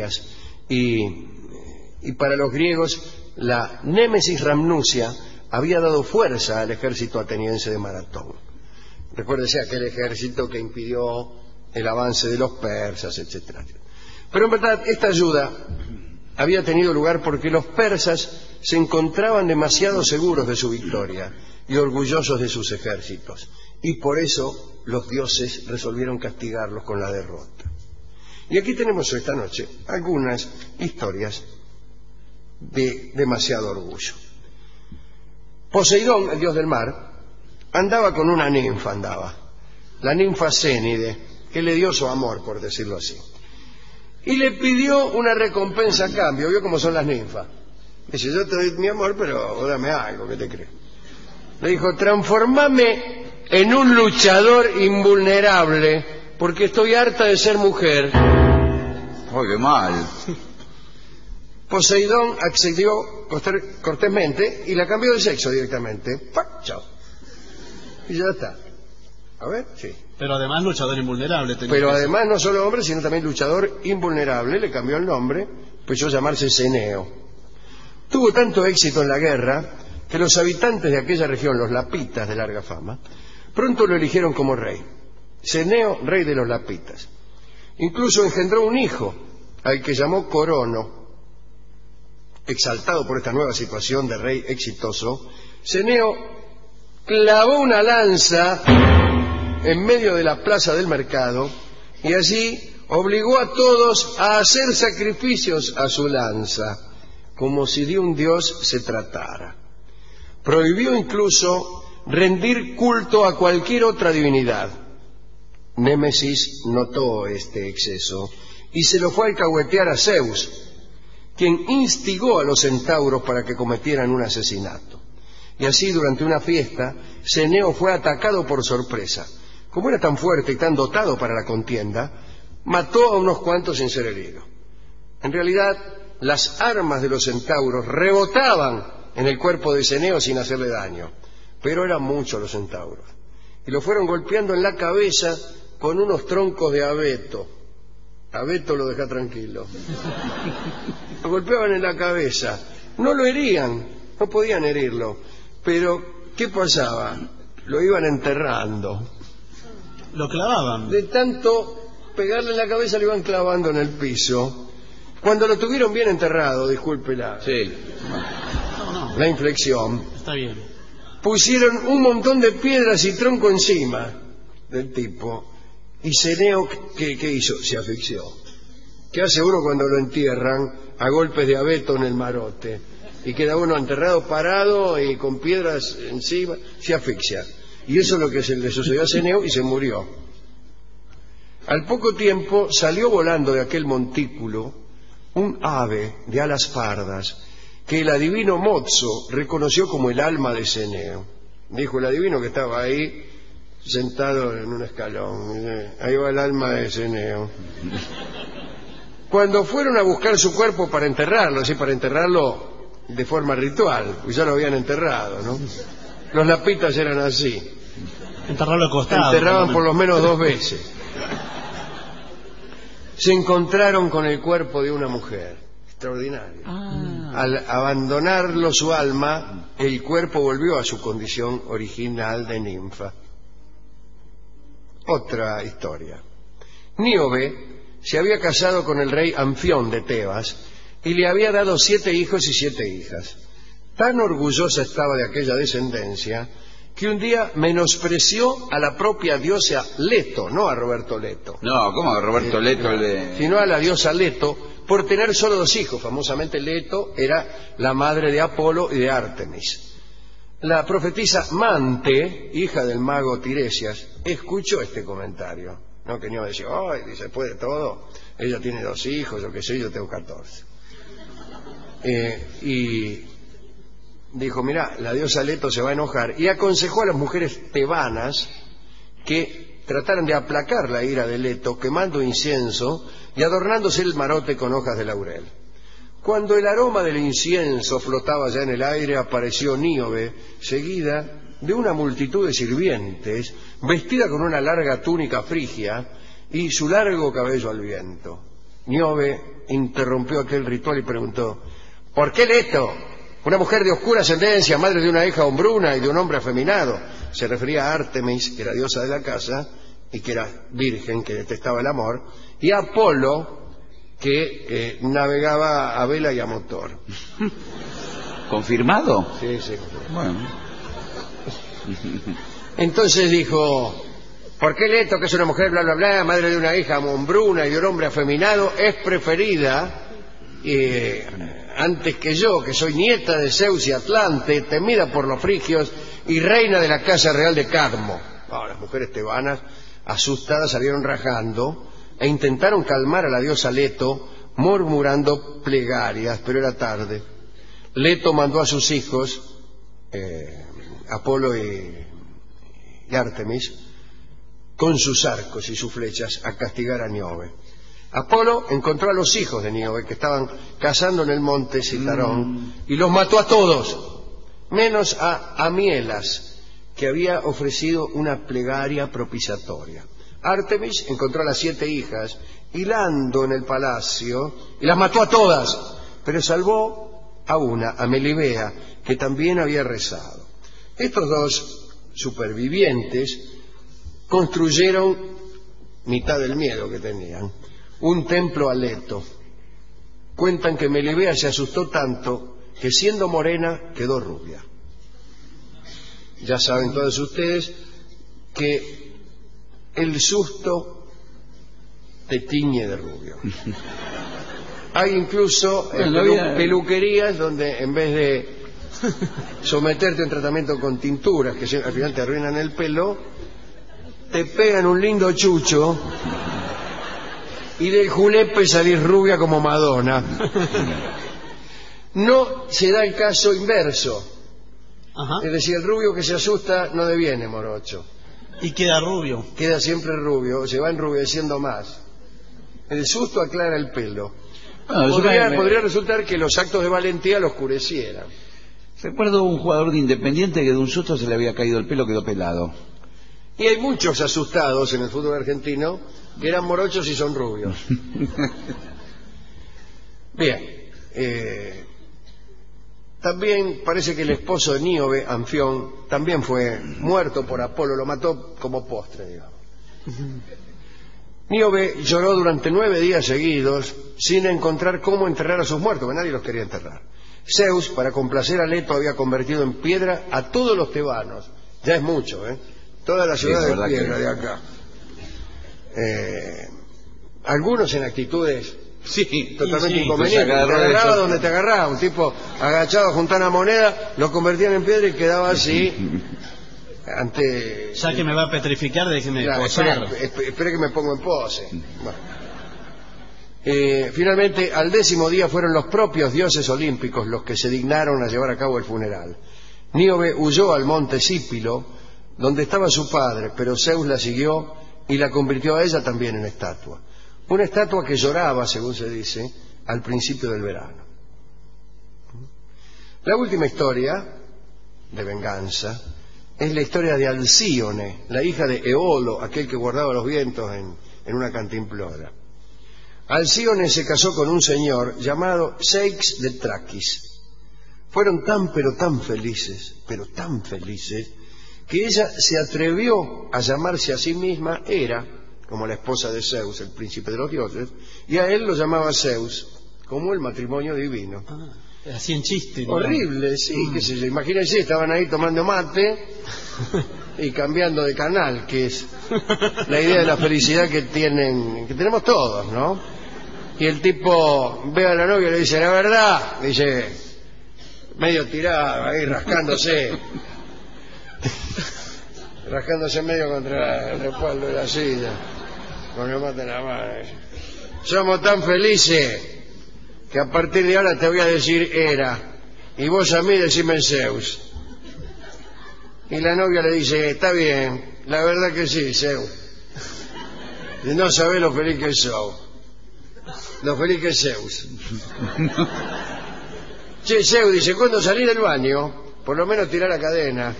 y para los griegos la Némesis Ramnusia había dado fuerza al ejército ateniense de Maratón. Recuérdese aquel ejército que impidió el avance de los persas, etc. Pero en verdad esta ayuda había tenido lugar porque los persas se encontraban demasiado seguros de su victoria y orgullosos de sus ejércitos, y por eso los dioses resolvieron castigarlos con la derrota. Y aquí tenemos esta noche algunas historias de demasiado orgullo. Poseidón, el dios del mar, andaba con una ninfa, la ninfa Cénide, que le dio su amor, por decirlo así. Y le pidió una recompensa a cambio. ¿Vio cómo son las ninfas? Dice, yo te doy mi amor, pero dame algo, ¿qué te crees? Le dijo, transformame en un luchador invulnerable, porque estoy harta de ser mujer. ¡Oh, qué mal! Poseidón accedió cortésmente y la cambió de sexo directamente. ¡Pac! Chao. Y ya está. A ver, sí. Pero además luchador invulnerable. Pero además no solo hombre, sino también luchador invulnerable. Le cambió el nombre, empezó a llamarse Ceneo. Tuvo tanto éxito en la guerra que los habitantes de aquella región, los lapitas de larga fama, pronto lo eligieron como rey. Ceneo, rey de los lapitas. Incluso engendró un hijo, al que llamó Corono. Exaltado por esta nueva situación de rey exitoso, Ceneo clavó una lanza en medio de la plaza del mercado y allí obligó a todos a hacer sacrificios a su lanza, como si de un dios se tratara. Prohibió incluso rendir culto a cualquier otra divinidad. Némesis notó este exceso y se lo fue a alcahuetear a Zeus, quien instigó a los centauros para que cometieran un asesinato. Y así, durante una fiesta, Ceneo fue atacado por sorpresa. Como era tan fuerte y tan dotado para la contienda, mató a unos cuantos sin ser herido. En realidad, las armas de los centauros rebotaban en el cuerpo de Ceneo sin hacerle daño, pero eran muchos los centauros, y lo fueron golpeando en la cabeza con unos troncos de abeto. Abeto lo deja tranquilo. Lo golpeaban en la cabeza, no lo herían, no podían herirlo, pero ¿qué pasaba? Lo iban enterrando. Lo clavaban. De tanto pegarle en la cabeza lo iban clavando en el piso. Cuando lo tuvieron bien enterrado, discúlpela. Sí. No. La inflexión. Está bien. Pusieron un montón de piedras y tronco encima del tipo. Y Ceneo, ¿qué hizo? Se asfixió. ¿Qué hace uno cuando lo entierran a golpes de abeto en el marote? Y queda uno enterrado parado y con piedras encima, se asfixia. Y eso es lo que se le sucedió a Ceneo y se murió. Al poco tiempo salió volando de aquel montículo un ave de alas pardas que el adivino Mozo reconoció como el alma de Ceneo. Dijo el adivino, que estaba ahí sentado en un escalón: ahí va el alma de Ceneo. Cuando fueron a buscar su cuerpo para enterrarlo, así para enterrarlo de forma ritual, pues ya lo habían enterrado, ¿no? Los lapitas eran así. Enterrarlo acostado. Enterraban por lo menos 2 veces. Se encontraron con el cuerpo de una mujer. Extraordinario. Al abandonarlo su alma, el cuerpo volvió a su condición original de ninfa. Otra historia. Níobe se había casado con el rey Anfión de Tebas y le había dado 7 hijos y 7 hijas. Tan orgullosa estaba de aquella descendencia que un día menospreció a la propia diosa Leto, no a Roberto Leto. No, ¿cómo a Roberto Leto? Sino a la diosa Leto, por tener solo 2 hijos. Famosamente Leto era la madre de Apolo y de Ártemis. La profetisa Mante, hija del mago Tiresias, escuchó este comentario. No, que Níobe decía, ay, dice, después de todo, ella tiene 2 hijos, yo qué sé, yo tengo 14. Y dijo, mira, la diosa Leto se va a enojar, y aconsejó a las mujeres tebanas que trataran de aplacar la ira de Leto quemando incienso y adornándose el marote con hojas de laurel. Cuando el aroma del incienso flotaba ya en el aire, apareció Níobe, seguida de una multitud de sirvientes, vestida con una larga túnica frigia y su largo cabello al viento. Níobe interrumpió aquel ritual y preguntó, ¿por qué Leto? Una mujer de oscura ascendencia, madre de una hija hombruna y de un hombre afeminado. Se refería a Ártemis, que era diosa de la casa y que era virgen, que detestaba el amor, y a Apolo, que navegaba a vela y a motor. ¿Confirmado? Sí, sí. Bueno. Entonces dijo, ¿por qué Leto, que es una mujer bla bla bla, madre de una hija hombruna y de un hombre afeminado, es preferida antes que yo, que soy nieta de Zeus y Atlante, temida por los frigios y reina de la casa real de Cadmo? Las mujeres tebanas, asustadas, salieron rajando e intentaron calmar a la diosa Leto, murmurando plegarias, pero era tarde. Leto mandó a sus hijos, Apolo y Ártemis, con sus arcos y sus flechas, a castigar a Níobe. Apolo encontró a los hijos de Níobe, que estaban cazando en el monte Citarón, y los mató a todos, menos a Amielas, que había ofrecido una plegaria propiciatoria. Ártemis encontró a las 7 hijas hilando en el palacio y las mató a todas, pero salvó a Melibea, que también había rezado. Estos dos supervivientes construyeron, mitad del miedo que tenían, un templo a Leto. Cuentan que Melibea se asustó tanto que siendo morena quedó rubia. Ya saben todos ustedes que el susto te tiñe de rubio. Hay incluso peluquerías donde en vez de someterte a un tratamiento con tinturas que al final te arruinan el pelo, te pegan un lindo chucho y del julepe salís rubia como Madonna. No se da el caso inverso. Ajá. Es decir, el rubio que se asusta no deviene morocho. Y queda rubio. Queda siempre rubio, se va enrubeciendo más. El susto aclara el pelo. Bueno, podría resultar que los actos de valentía lo oscurecieran. Recuerdo un jugador de Independiente que de un susto se le había caído el pelo, quedó pelado. Y hay muchos asustados en el fútbol argentino que eran morochos y son rubios. Bien. También parece que el esposo de Níobe, Anfión, también fue muerto por Apolo, lo mató como postre, digamos. Níobe lloró durante 9 días seguidos sin encontrar cómo enterrar a sus muertos, porque nadie los quería enterrar. Zeus, para complacer a Leto, había convertido en piedra a todos los tebanos. Ya es mucho, ¿eh? Toda la ciudad de piedra de acá. Algunos en actitudes totalmente inconvenientes. Te agarraba donde te agarraba. Un tipo agachado a juntar una moneda, lo convertían en piedra y quedaba así ante... Ya que me va a petrificar, déjeme posar. Espere que me pongo en pose. Bueno. Finalmente, al 10º día fueron los propios dioses olímpicos los que se dignaron a llevar a cabo el funeral. Níobe huyó al monte Sípilo, donde estaba su padre, pero Zeus la siguió y la convirtió a ella también en estatua. Una estatua que lloraba, según se dice, al principio del verano. La última historia de venganza es la historia de Alcíone, la hija de Eolo, aquel que guardaba los vientos en una cantimplora. Alcíone se casó con un señor llamado Ceyx de Traquis. Fueron tan felices, que ella se atrevió a llamarse a sí misma Hera, como la esposa de Zeus, el príncipe de los dioses, y a él lo llamaba Zeus, como el matrimonio divino. Así en chiste. Horrible, sí, qué sé yo. Imagínense, estaban ahí tomando mate y cambiando de canal, que es la idea de la felicidad que tenemos todos, ¿no? Y el tipo ve a la novia y le dice, la verdad, dice, medio tirado ahí, rascándose medio contra el respaldo de la silla, con el mate en la mano. Somos tan felices que a partir de ahora te voy a decir Hera, y vos a mí decime Zeus. Y la novia le dice, está bien, la verdad que sí, Zeus. Y no sabés lo feliz que soy. Lo feliz que es Zeus. Che, Zeus, dice, cuando salí del baño, por lo menos tirá la cadena.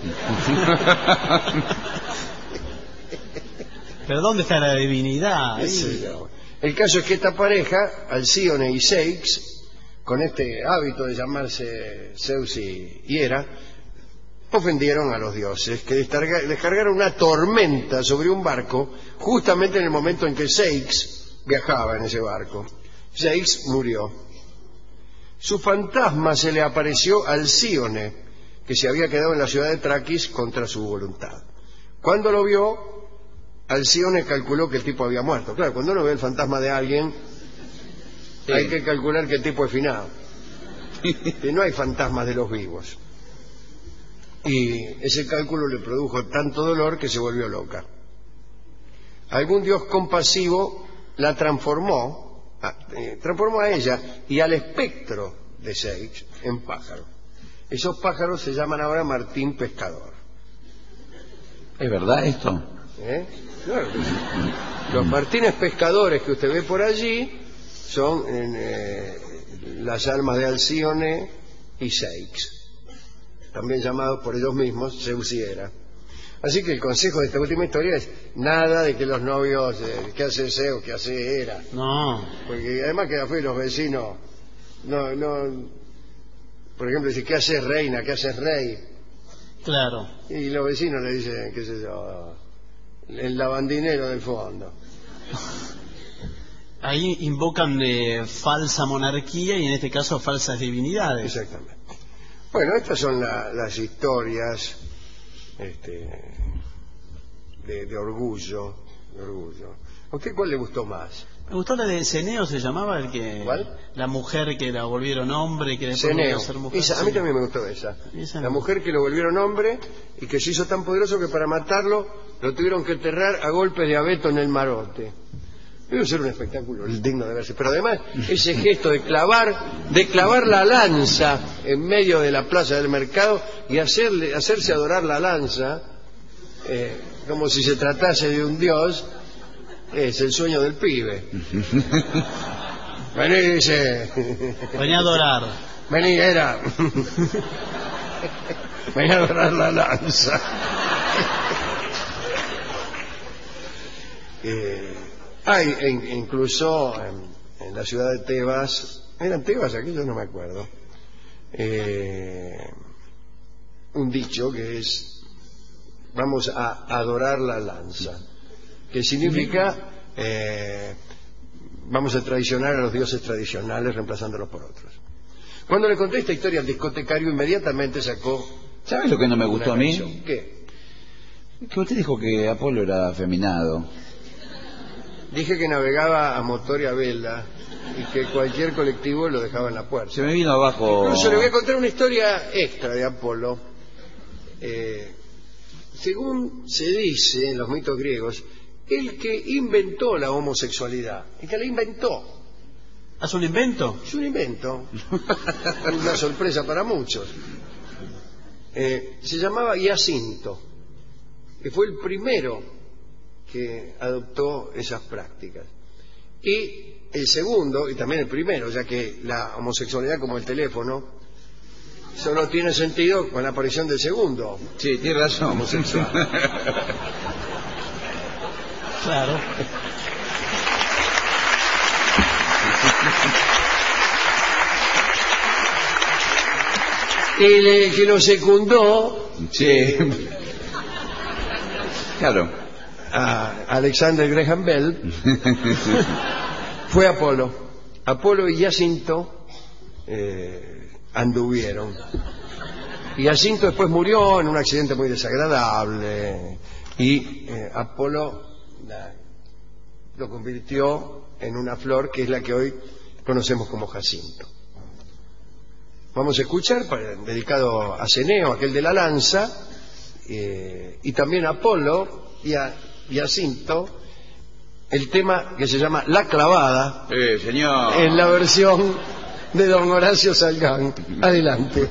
¿Pero dónde está la divinidad? Sí, el caso es que esta pareja, Alcíone y Ceyx, con este hábito de llamarse Zeus y Hera, ofendieron a los dioses, que descargaron una tormenta sobre un barco justamente en el momento en que Ceyx viajaba en ese barco. Ceyx murió. Su fantasma se le apareció a Alcíone, que se había quedado en la ciudad de Traquis contra su voluntad. Cuando lo vio, Alcíone calculó que el tipo había muerto. Claro, cuando uno ve el fantasma de alguien, hay que calcular que el tipo es finado. Y no hay fantasmas de los vivos. Y ese cálculo le produjo tanto dolor que se volvió loca. Algún dios compasivo la transformó a ella y al espectro de Ceyx en pájaro. Esos pájaros se llaman ahora Martín Pescador. ¿Es verdad esto? Claro. Los martines pescadores que usted ve por allí son las almas de Alcíone y Ceyx, también llamados por ellos mismos Zeus y Hera. Así que el consejo de esta última historia es nada de que los novios, ¿qué hace Zeus? ¿Qué hace Hera? No. Porque además queda feo, los vecinos no por ejemplo, dice, ¿qué haces, reina? ¿Qué haces, rey? Claro. Y los vecinos le dicen, qué sé yo, el lavandinero del fondo. Ahí invocan de falsa monarquía y en este caso falsas divinidades. Exactamente. Bueno, estas son las historias de orgullo. ¿A usted cuál le gustó más? Me gustó la de Ceneo, se llamaba el que... ¿Cuál? La mujer que la volvieron hombre, que después Ceneo. volvió a ser mujer. Esa, a mí también me gustó esa. La mujer que lo volvieron hombre y que se hizo tan poderoso que para matarlo lo tuvieron que enterrar a golpes de abeto en el marote. Debe ser un espectáculo digno de verse. Pero además, ese gesto de clavar la lanza en medio de la plaza del mercado y hacerse adorar la lanza, como si se tratase de un dios, es el sueño del pibe. Vení, dice. Venía a adorar. Vení, era. Venía a adorar la lanza. Hay incluso en la ciudad de Tebas, ¿eran Tebas aquellos? No me acuerdo, un dicho que es, vamos a adorar la lanza, que significa vamos a traicionar a los dioses tradicionales reemplazándolos por otros. Cuando le conté esta historia al discotecario, inmediatamente sacó... ¿Sabes lo que no me gustó a mí? ¿Qué? Que usted dijo que Apolo era afeminado. Dije que navegaba a motor y a vela y que cualquier colectivo lo dejaba en la puerta. Se me vino abajo... Incluso le voy a contar una historia extra de Apolo. Según se dice en los mitos griegos, el que inventó la homosexualidad, el que la inventó. ¿Es un invento? Es un invento. Una sorpresa para muchos. Se llamaba Jacinto, que fue el primero que adoptó esas prácticas. Y el segundo, y también el primero, ya que la homosexualidad, como el teléfono, solo tiene sentido con la aparición del segundo. Sí, tiene razón. Homosexual. Claro. El que lo secundó, sí. Claro, a Alexander Graham Bell, fue Apolo. Apolo y Jacinto anduvieron. Y Jacinto después murió en un accidente muy desagradable. Y Apolo lo convirtió en una flor que es la que hoy conocemos como Jacinto. Vamos a escuchar, dedicado a Ceneo, aquel de la lanza, y también a Apolo y a Jacinto, el tema que se llama La Clavada, señor. en la versión de don Horacio Salgán. Adelante.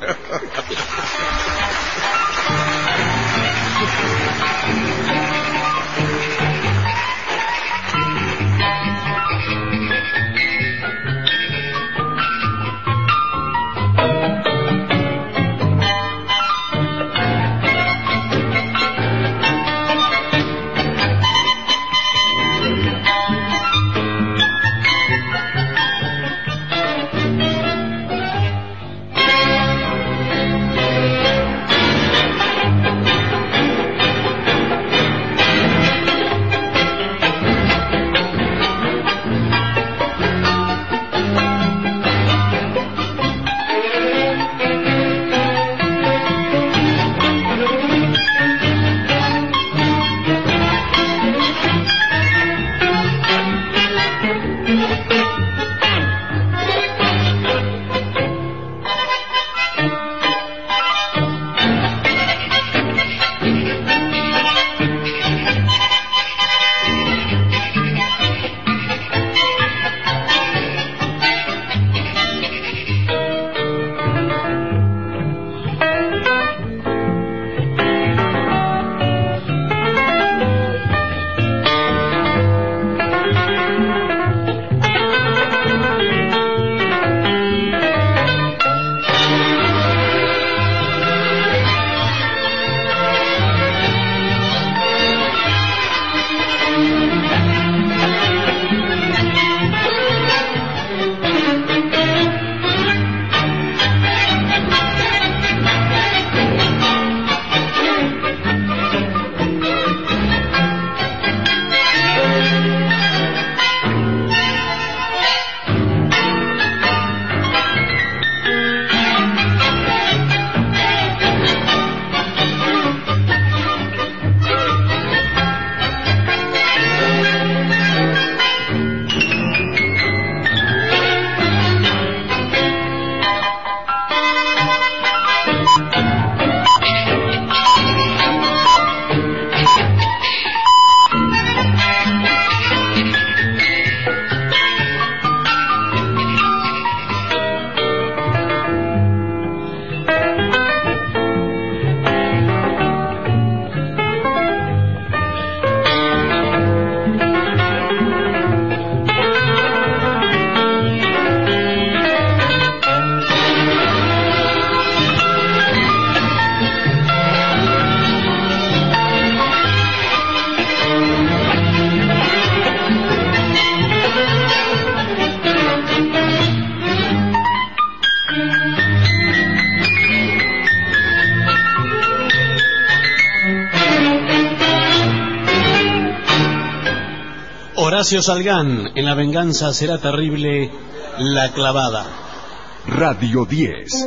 Horacio Salgán, en La venganza será terrible, La clavada. Radio 10.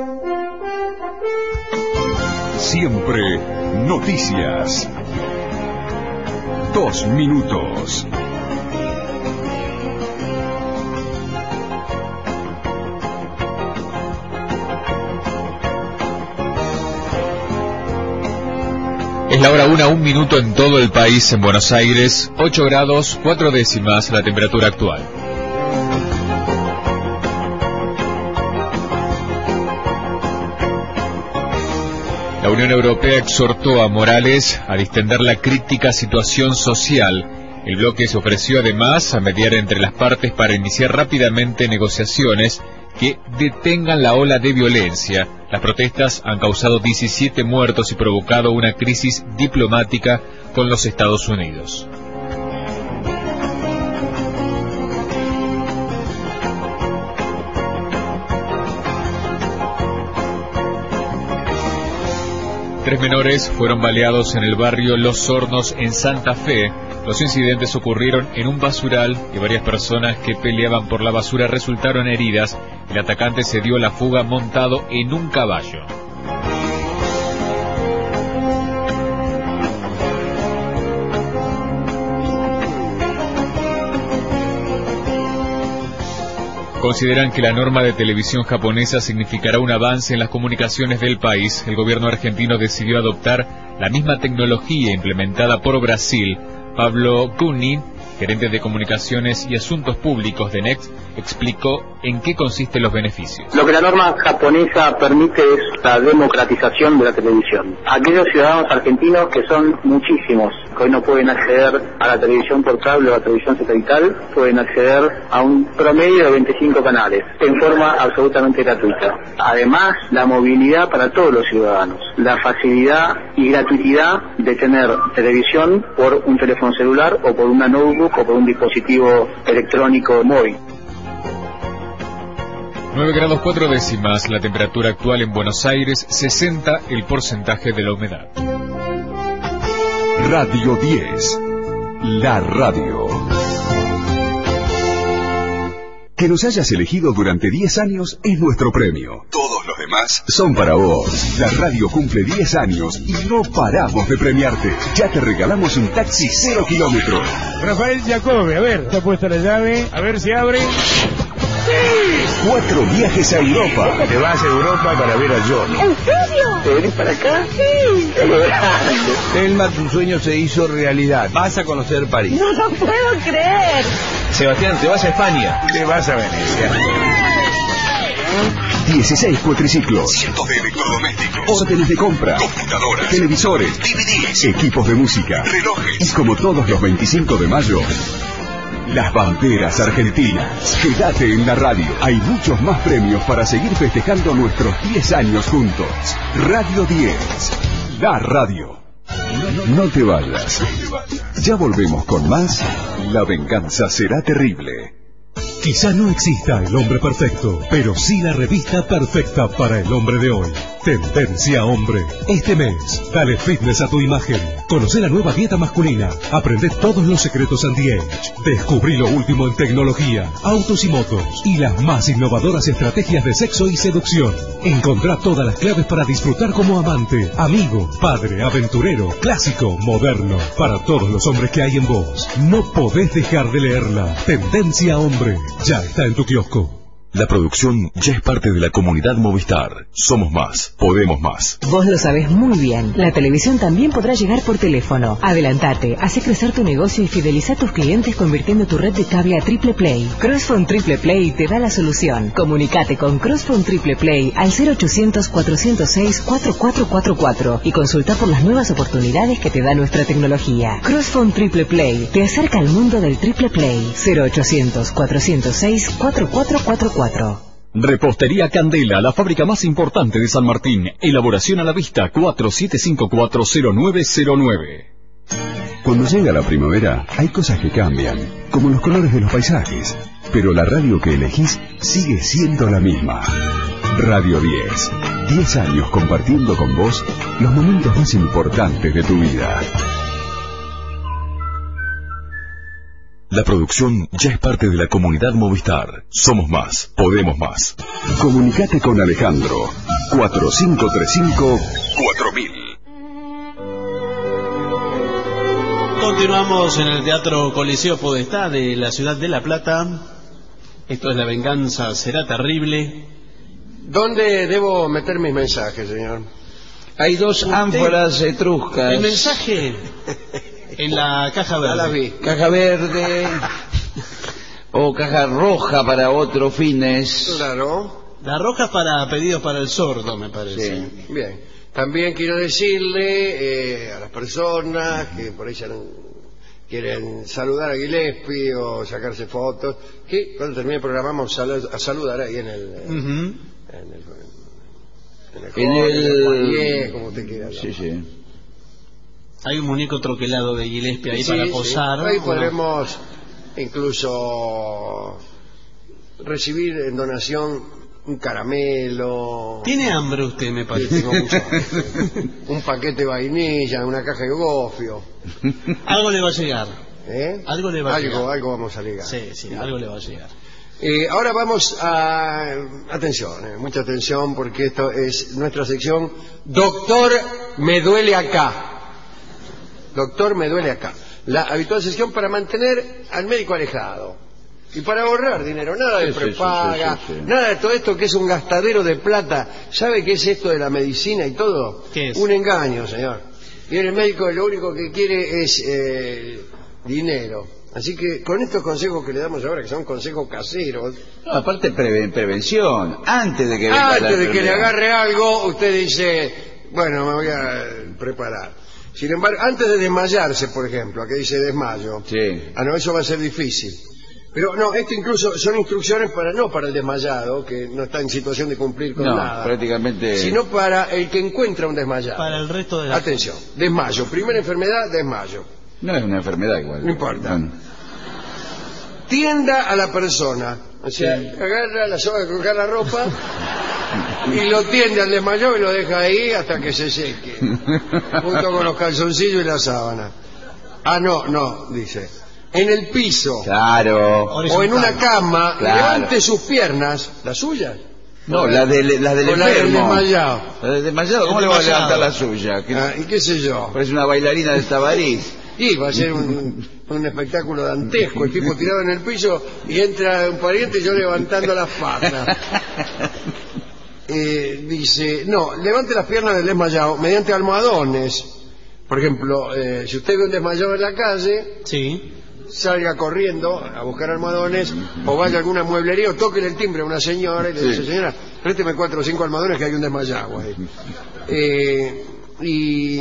Siempre noticias. 2 minutos. Es la hora 1, 1 minuto en todo el país. En Buenos Aires, 8 grados, 4 décimas la temperatura actual. La Unión Europea exhortó a Morales a distender la crítica situación social. El bloque se ofreció además a mediar entre las partes para iniciar rápidamente negociaciones que detengan la ola de violencia. Las protestas han causado 17 muertos y provocado una crisis diplomática con los Estados Unidos. Tres menores fueron baleados en el barrio Los Hornos en Santa Fe. Los incidentes ocurrieron en un basural y varias personas que peleaban por la basura resultaron heridas. El atacante se dio la fuga montado en un caballo. Consideran que la norma de televisión japonesa significará un avance en las comunicaciones del país. El gobierno argentino decidió adoptar la misma tecnología implementada por Brasil. Pablo Cuni, gerente de comunicaciones y asuntos públicos de Next, explicó en qué consisten los beneficios. Lo que la norma japonesa permite es la democratización de la televisión. Aquellos ciudadanos argentinos, que son muchísimos, que hoy no pueden acceder a la televisión por cable o a la televisión satelital, pueden acceder a un promedio de 25 canales en forma absolutamente gratuita. Además, la movilidad para todos los ciudadanos, la facilidad y gratuidad de tener televisión por un teléfono celular o por una notebook o por un dispositivo electrónico móvil. 9 grados 4 décimas la temperatura actual en Buenos Aires, 60 el porcentaje de la humedad. Radio 10, la radio. Que nos hayas elegido durante 10 años es nuestro premio. Todos los demás son para vos. La radio cumple 10 años y no paramos de premiarte. Ya te regalamos un taxi 0 kilómetros. Rafael Jacobe, a ver, está puesta la llave, a ver si abre. ¡Sí! 4 viajes a Europa. Te vas a Europa para ver a John. ¿En serio? ¿Te venís para acá? Sí. Telma, tu sueño se hizo realidad. Vas a conocer París. No lo puedo creer. Sebastián, te vas a España. Te vas a Venecia. 16 cuatriciclos, cientos de electrodomésticos, órdenes de compra, computadoras, televisores, DVDs, equipos de música, relojes. Y como todos los 25 de mayo, las banderas argentinas. Quédate en la radio. Hay muchos más premios para seguir festejando nuestros 10 años juntos. Radio 10, la radio. No te vayas. Ya volvemos con más. La venganza será terrible. Quizá no exista el hombre perfecto, pero sí la revista perfecta para el hombre de hoy. Tendencia Hombre. Este mes, dale fitness a tu imagen. Conoce la nueva dieta masculina. Aprende todos los secretos anti-age. Descubrí lo último en tecnología, autos y motos y las más innovadoras estrategias de sexo y seducción. Encontrá todas las claves para disfrutar como amante, amigo, padre, aventurero, clásico, moderno. Para todos los hombres que hay en vos. No podés dejar de leerla. Tendencia Hombre. Ya está en tu kiosco. La producción ya es parte de la comunidad Movistar. Somos más, podemos más. Vos lo sabés muy bien. La televisión también podrá llegar por teléfono. Adelantate, hace crecer tu negocio y fideliza a tus clientes convirtiendo tu red de cable a Triple Play. Crossphone Triple Play te da la solución. Comunicate con Crossphone Triple Play al 0800-406-4444 y consulta por las nuevas oportunidades que te da nuestra tecnología. Crossphone Triple Play te acerca al mundo del Triple Play. 0800-406-4444. Repostería Candela, la fábrica más importante de San Martín. Elaboración a la vista, 47540909. Cuando llega la primavera, hay cosas que cambian, como los colores de los paisajes. Pero la radio que elegís sigue siendo la misma. Radio 10. 10 años compartiendo con vos los momentos más importantes de tu vida. La producción ya es parte de la comunidad Movistar. Somos más, podemos más. Comunicate con Alejandro. 4535-4000. Continuamos en el Teatro Coliseo Podestá de la ciudad de La Plata. Esto es La venganza será terrible. ¿Dónde debo meter mis mensajes, señor? Hay dos ánforas etruscas. El mensaje en la caja verde. Ya la vi. Caja verde o caja roja para otros fines. Claro. La roja para pedidos para el sordo, me parece. Sí. Bien. También quiero decirle a las personas que por ahí quieren saludar a Gillespie o sacarse fotos, que cuando termine el programa vamos a saludar ahí en el como usted quiera. Sí, sí. Hay un muñeco troquelado de Gillespie ahí, sí, para posar. Sí. Ahí podremos incluso recibir en donación un caramelo. Tiene hambre usted, me parece. Sí, un paquete de vainilla, una caja de gofio. Algo le va a llegar. Algo le va a llegar. Algo vamos a ligar. Sí, algo le va a llegar. Ahora vamos a... Atención, mucha atención, porque esto es nuestra sección Doctor Me Duele Acá. Doctor Me Duele Acá. La habitual sección para mantener al médico alejado. Y para ahorrar dinero, nada de prepaga, nada de todo esto que es un gastadero de plata. ¿Sabe qué es esto de la medicina y todo? ¿Qué es? Un engaño, señor. Y el médico lo único que quiere es dinero. Así que con estos consejos que le damos ahora, que son consejos caseros... No, aparte prevención, antes de que le agarre algo, usted dice, bueno, me voy a preparar. Sin embargo, antes de desmayarse, por ejemplo, aquí dice desmayo. Sí. No, eso va a ser difícil. Pero no, esto incluso son instrucciones no para el desmayado, que no está en situación de cumplir con nada. Prácticamente... Sino para el que encuentra un desmayado. Para el resto de la... Atención, desmayo. Primera enfermedad, desmayo. No es una enfermedad igual. No importa. Tienda a la persona. O sea, agarra la soga con la ropa y lo tiende al desmayado y lo deja ahí hasta que se seque. Junto con los calzoncillos y la sábana. No, dice... En el piso, claro, o en una cama, claro. Levante sus piernas, las suyas. No, las del enfermo. La del desmayado. La del desmayado, ¿cómo le va a levantar la suya? ¿Y qué sé yo? Parece una bailarina de Tabarís. Y va a ser un espectáculo dantesco, el tipo tirado en el piso y entra un pariente y yo levantando las patas. Dice, no, levante las piernas del desmayado mediante almohadones. Por ejemplo, si usted ve un desmayado en la calle... Sí. Salga corriendo a buscar almohadones o vaya a alguna mueblería o toque el timbre a una señora y le dice, señora, présteme 4 o 5 almohadones que hay un desmayado ahí. Y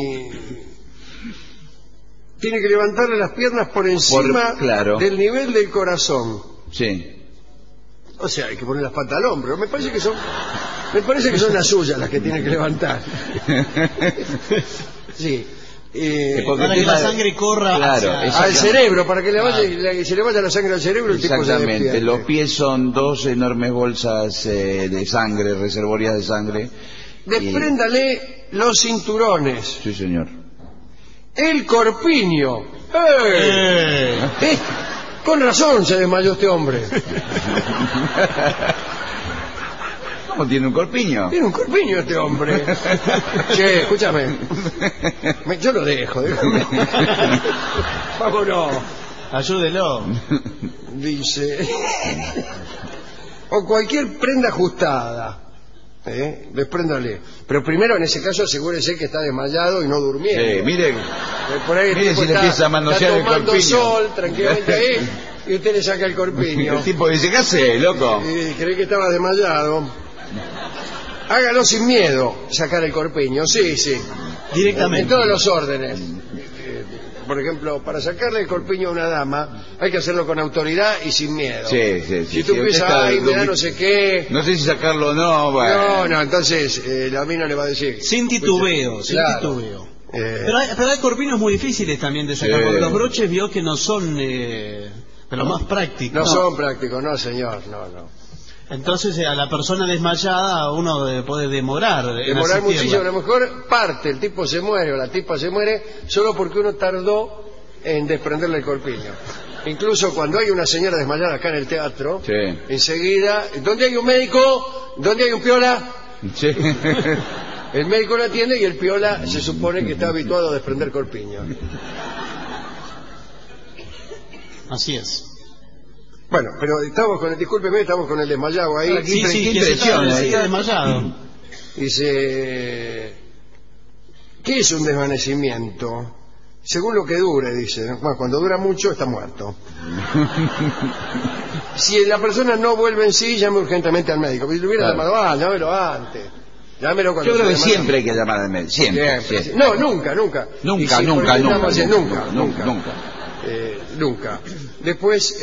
tiene que levantarle las piernas por encima del nivel del corazón. Sí. O sea, hay que poner las patas al hombro. Me parece que son las suyas las que tiene que levantar. Sí. Para que la sangre corra al cerebro, para que se le vaya la sangre al cerebro, el tipo se despierte. Los pies son 2 enormes bolsas de sangre, reservorias de sangre. Despréndale los cinturones. Sí, señor. El corpiño. Con razón se desmayó este hombre. ¿Cómo tiene un corpiño? Tiene un corpiño este hombre. Che, escúchame. Yo lo dejo. Vámonos. Ayúdelo. Dice. O cualquier prenda ajustada. Despréndale. Pero primero, en ese caso, asegúrese que está desmayado y no durmiendo. Sí, mire si le empieza a manosear el corpiño. Está tomando sol tranquilamente ahí y usted le saca el corpiño. El tipo dice, ¿qué hace, loco? Y creí que estaba desmayado. Hágalo sin miedo, sacar el corpiño, sí. Directamente. En todos los órdenes. Por ejemplo, para sacarle el corpiño a una dama, hay que hacerlo con autoridad y sin miedo. Sí. Si tú empiezas, me da no sé qué... No sé si sacarlo o no, bueno. No, entonces la mina le va a decir... Sin titubeo, titubeo. Pero hay corpiños muy difíciles también de sacar, porque los broches vio que no son de los más prácticos. No son prácticos, no, señor, no. Entonces a la persona desmayada uno puede demorar muchísimo. A lo mejor el tipo se muere o la tipa se muere solo porque uno tardó en desprenderle el corpiño. Incluso cuando hay una señora desmayada acá en el teatro, Sí. enseguida, ¿dónde hay un médico? ¿Dónde hay un piola? Sí. El médico la atiende y el piola se supone que está habituado a desprender corpiño. Así es. Bueno, pero estamos con el, discúlpeme, estamos con el desmayado ahí. Sí, sí, que se está desmayado. Dice, ¿qué es un desvanecimiento? Según lo que dure, dice. Bueno, cuando dura mucho está muerto. Si la persona no vuelve en sí, llame urgentemente al médico. Si lo hubiera llamado, llámelo antes. Llámelo cuando yo creo que desmaye. siempre hay que llamar al médico. Siempre. No, nunca. Nunca. Después,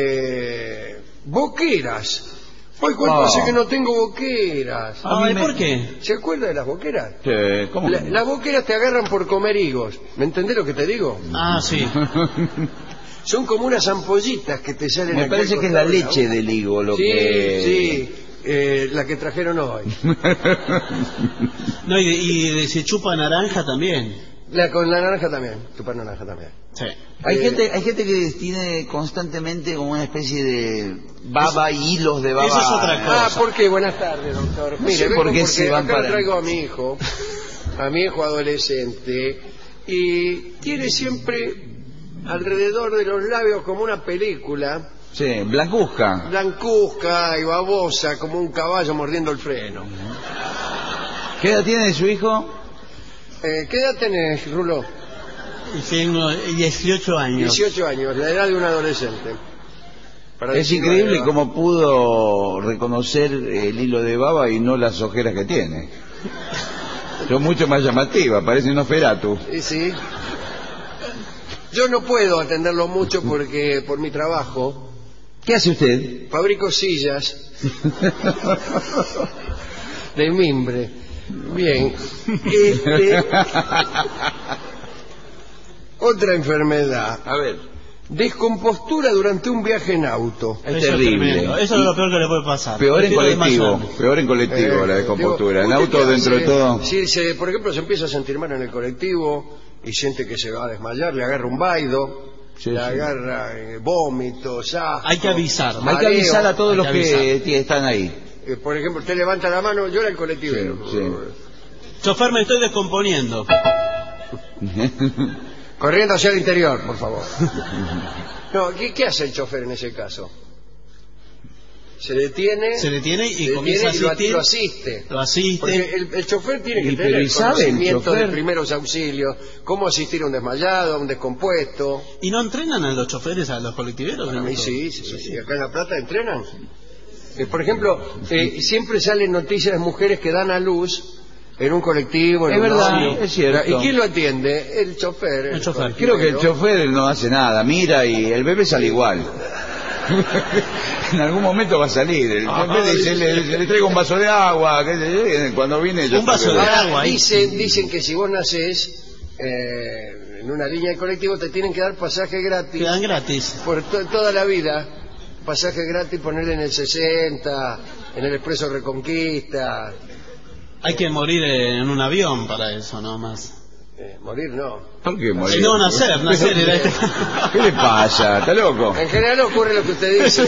boqueras. Hoy cuánto hace que no tengo boqueras. ¿Por qué? ¿Se acuerda de las boqueras? Sí, ¿cómo? Las boqueras te agarran por comer higos. ¿Me entendés lo que te digo? Sí. Son como unas ampollitas que te salen. Me parece que es la leche del higo lo que... Sí, la que trajeron hoy. No, y se chupa naranja también. Con la naranja también, chupar naranja también. Sí. Hay gente que tiene constantemente como una especie de baba y hilos de baba. Eso es otra cosa. ¿Por qué? Buenas tardes, doctor. No sé por qué se van acá traigo a mi hijo adolescente, y tiene siempre alrededor de los labios como una película. Sí, blancuzca Y babosa, como un caballo mordiendo el freno. ¿Qué edad tiene su hijo? ¿Qué edad tenés, Rulo? Tengo 18 años. 18 años, la edad de un adolescente. Es increíble cómo pudo reconocer el hilo de baba y no las ojeras que tiene. Son mucho más llamativas, parece un Nosferatu. Sí. Yo no puedo atenderlo mucho porque por mi trabajo. ¿Qué hace usted? Fabrico sillas de mimbre. Bien. Otra enfermedad. A ver. Descompostura durante un viaje en auto. Es terrible. Eso es lo peor que le puede pasar. Peor en colectivo la descompostura. En auto, dentro de todo. Si por ejemplo se empieza a sentir mal en el colectivo y siente que se va a desmayar, le agarra un vaido. Le agarra vómitos, hay que avisar. Hay que avisar a todos los que están ahí. Por ejemplo, usted levanta la mano, yo era el colectivero. Sí. Chofer, me estoy descomponiendo. Corriendo hacia el interior, por favor. No, ¿qué hace el chofer en ese caso? Se detiene y comienza a asistir. Lo asiste. Porque el chofer tiene que tener conocimiento de primeros auxilios, cómo asistir a un desmayado, a un descompuesto. ¿Y no entrenan a los choferes, a los colectiveros? A mí sí. Acá en La Plata entrenan. Por ejemplo, siempre salen noticias de mujeres que dan a luz en un colectivo. Es verdad, es cierto. ¿Y quién lo atiende? El chofer. Creo que el chofer no hace nada, mira y el bebé sale igual. En algún momento va a salir. El chofer dice, le traigo un vaso de agua. Cuando viene un vaso de agua. Dicen que si vos nacés en una línea de colectivo te tienen que dar pasaje gratis. Te dan gratis. Por toda la vida. Pasaje gratis, ponerle en el 60, en el Expreso Reconquista. Hay que morir en un avión para eso, no más. Morir no. ¿Por qué morir? No, nacer. ¿Qué le pasa? ¿Está loco? En general ocurre lo que usted dice.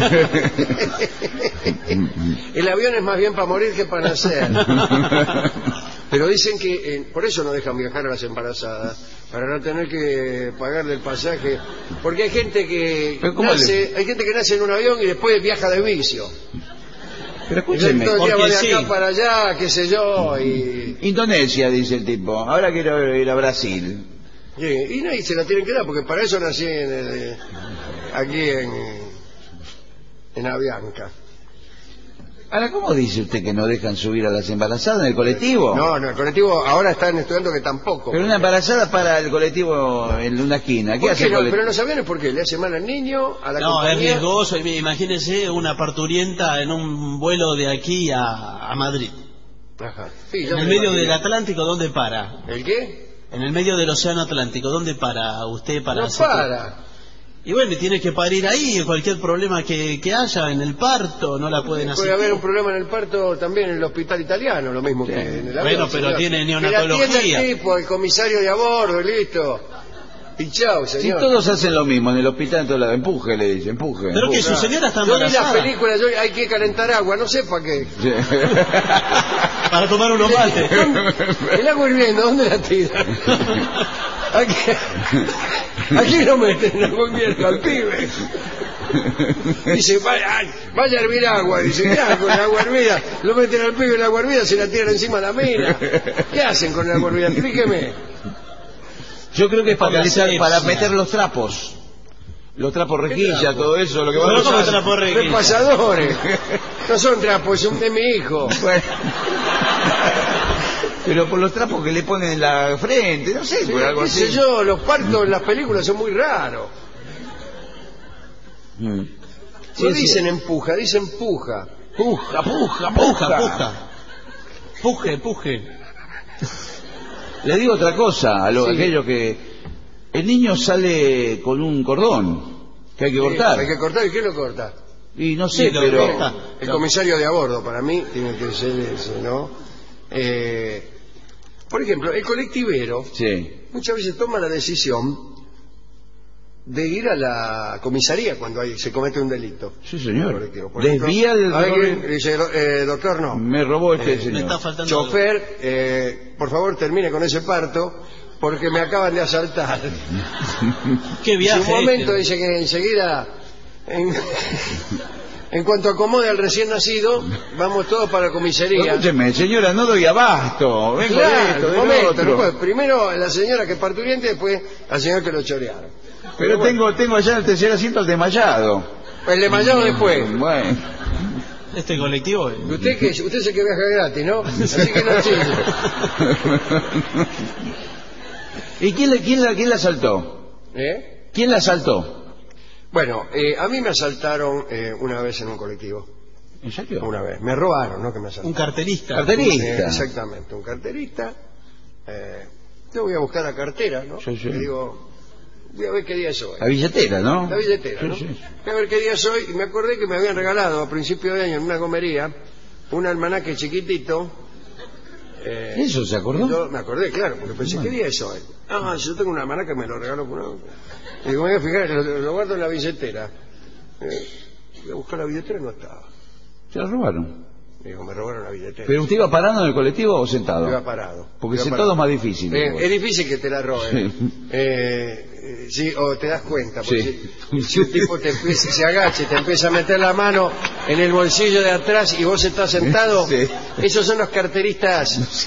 El avión es más bien para morir que para nacer. Pero dicen que por eso no dejan viajar a las embarazadas, para no tener que pagarle el pasaje, porque hay gente que nace en un avión y después viaja de vicio. Pero escúcheme, todo el día va de acá para allá, qué sé yo, y... Indonesia, dice el tipo, ahora quiero ir a Brasil. Sí, y nadie se la tienen que dar, porque para eso nací aquí en Avianca. Ahora, ¿cómo dice usted que no dejan subir a las embarazadas en el colectivo? No, en el colectivo ahora están estudiando que tampoco. Pero una embarazada para el colectivo en una esquina. ¿Qué hace? Pero en los aviones, ¿por qué? ¿Le hace mal al niño? ¿A la compañía? Es riesgoso. Imagínese una parturienta en un vuelo de aquí a Madrid. Ajá. Sí, en el medio del Atlántico, ¿dónde para? ¿El qué? En el medio del océano Atlántico, ¿dónde para usted para no hacer? Para. Y bueno, tiene que parir ahí, cualquier problema que haya en el parto, no la pueden hacer. Puede haber un problema en el parto también en el hospital italiano, lo mismo que en el avión. Bueno, pero tiene neonatología. Que la atienda el tipo, el comisario de a bordo, listo. Y chao, Si señor. todos hacen lo mismo en el hospital, en todos lados, empuje, le dicen, empuje. Pero que empuje. su señora está Yo vi las embarazada. películas, hay que calentar agua, no sé para qué. Sí. Para tomar unos mates. El agua hirviendo, ¿dónde la tiran? Aquí lo meten el agua hirviendo al pibe. Dice, vaya a hervir agua. Dice, ¿qué hacen con el agua hervida? Lo meten al pibe en el agua hervida, se la tiran encima de la mina. ¿Qué hacen con el agua hervida? Explíqueme. Yo creo que es para, Asepsia. para meter los trapos. Los trapos rejilla, todo eso, lo que va Pero a ¿cómo usar. trapo rejilla? Repasadores. No son trapos, son de mi hijo. Bueno. Pero por los trapos que le ponen en la frente, no sé, Sí, por algo qué sé así. yo, los partos en las películas son muy raros. No dicen empuja, dicen puja. Puja, puja, Puja, puja. Puje, puje. Le digo otra cosa a Sí. aquello que el niño sale con un cordón que hay que cortar. Hay que cortar, ¿y quién lo corta? Y no sé, Sí, lo pero corta. El comisario de a bordo, para mí, tiene que ser ese, ¿no? Por ejemplo, el colectivero sí. muchas veces toma la decisión de ir a la comisaría cuando se comete un delito. Sí, señor. Colectivo. Por ejemplo, Desvía el alguien dice, doctor, no. Me robó este Me señor. está faltando Chofer, por favor termine con ese parto porque me acaban de asaltar. Qué viaje. En un momento este. dice que enseguida, en cuanto acomode al recién nacido, vamos todos para la comisaría. Escúcheme, señora, no doy abasto. Vengo de Claro, esto, un de momento, otro. no puede. Primero la señora que es parturiente, después al señor que lo chorearon. Pero bueno, tengo allá en el tercer asiento al desmayado. el desmayado después. Bueno. Este colectivo. Usted es el que viaja gratis, ¿no? Así que no sirve. ¿Y quién la asaltó? ¿Eh? ¿Quién la asaltó? Bueno, a mí me asaltaron una vez en un colectivo. ¿En serio? Una vez. Me robaron, ¿no? Que me asaltaron. Un carterista. Carterista. Exactamente, un carterista. Yo voy a buscar la cartera, ¿no? Sí, sí. Le digo, voy a ver qué día es hoy. La billetera, ¿no? La billetera, Sí, ¿no? sí. Voy a ver qué día es hoy. Y me acordé que me habían regalado a principio de año en una comería un almanaque chiquitito. ¿Eso se acordó? Yo me acordé, claro, porque pensé, ¿qué día es hoy? Ah, yo tengo un almanaque, me lo regaló por una... Y digo, me voy a fijar, lo guardo en la billetera. Voy a buscar la billetera y no estaba. Se la robaron. Digo, me robaron la billetera. ¿Pero usted iba parando en el colectivo o sentado? Iba parado. Porque Iba sentado parado. es más difícil. Es difícil que te la roben. Sí, o te das cuenta. Porque Sí. si un tipo se agacha y te empieza a meter la mano en el bolsillo de atrás y vos estás sentado, Sí. esos son los carteristas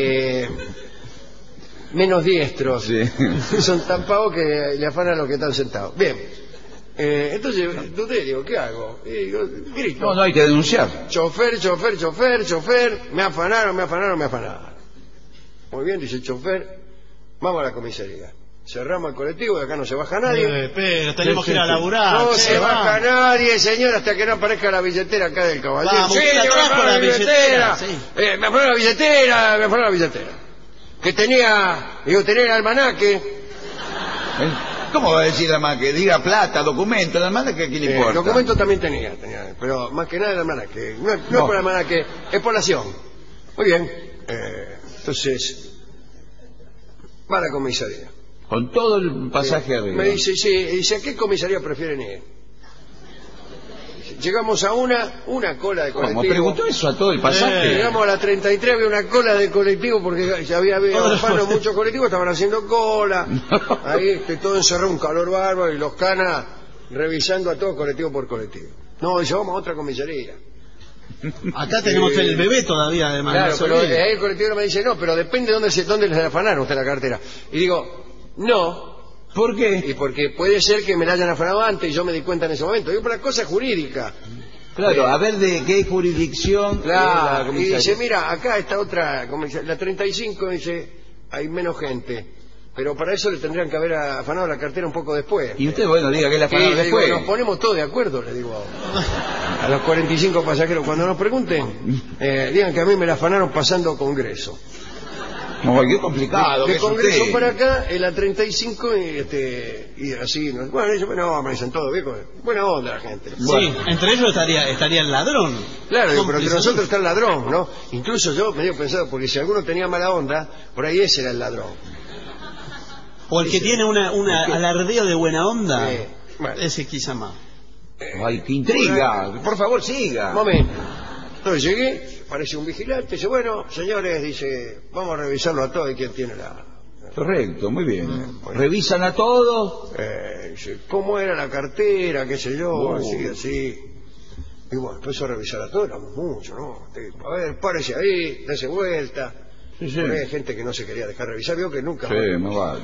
menos diestros. Sí. Son tan pavos que le afanan a los que están sentados. Bien. Entonces, dudé, digo, ¿qué hago? Y digo, grito. No hay que denunciar. Chofer, chofer, chofer, chofer, me afanaron. Muy bien, dice el chofer, vamos a la comisaría. Cerramos el colectivo, de acá no se baja nadie. Pero tenemos que ir a laburar. No che, se baja vamos. nadie, señor, hasta que no aparezca la billetera acá del caballero. Vamos, Sí, usted la me trajo afanaron la billetera, sí. me afanaron la billetera. Que tenía el almanaque. ¿Cómo va a decir además que diga plata, documento? La manda que a quién le importa. Documento también tenía, pero más que nada el almanaque. No es por el almanaque, es por la acción. Muy bien. Entonces, va a la comisaría. Con todo el pasaje arriba. Me dice, ¿a qué comisaría prefieren ir? Llegamos a una cola de colectivo. ¿Cómo? ¿Preguntó eso a todo el pasaje? Llegamos a la 33, había una cola de colectivo porque ya había afano muchos colectivos, estaban haciendo cola. Ahí todo encerrado, un calor bárbaro y los canas revisando a todos colectivo por colectivo. No, dice, vamos a otra comisaría. Acá tenemos el bebé todavía, además. Claro, no se pero olvide. ahí el colectivo me dice, no, pero depende de dónde les afanaron usted la cartera. Y digo, no. ¿Por qué? Y porque puede ser que me la hayan afanado antes y yo me di cuenta en ese momento. Digo, por la cosa jurídica. Claro, a ver de qué jurisdicción. Claro, y dice, mira, acá está otra, la 35, dice, hay menos gente. Pero para eso le tendrían que haber afanado la cartera un poco después. Y usted, bueno, diga que la Y afanaron le digo, después. nos ponemos todos de acuerdo, le digo a los 45 pasajeros. Cuando nos pregunten, digan que a mí me la afanaron pasando Congreso. Ay, qué complicado que De es Congreso usted. para acá, en la 35, y así. Bueno, ellos, no, me dicen todo bien, buena onda la gente. Sí, entre ellos estaría el ladrón. Claro, pero Cómplice. entre nosotros está el ladrón, ¿no? Incluso yo me dio pensado, porque si alguno tenía mala onda, por ahí ese era el ladrón. O el que tiene una alardeo de buena onda. Bueno. Ese quizá más. Ay, qué intriga. Por favor, siga. Un momento. Entonces llegué, aparece un vigilante, dice, bueno, señores, dice, vamos a revisarlo a todos y quién tiene la... Correcto, muy bien. ¿Revisan a todos? Dice, ¿cómo era la cartera? ¿Qué sé yo? Así. Y bueno, empezó a revisar a todos, éramos muchos, ¿no? A ver, párese ahí, dése vuelta. Sí. Hay gente que no se quería dejar revisar, vio que nunca... Sí, más vale.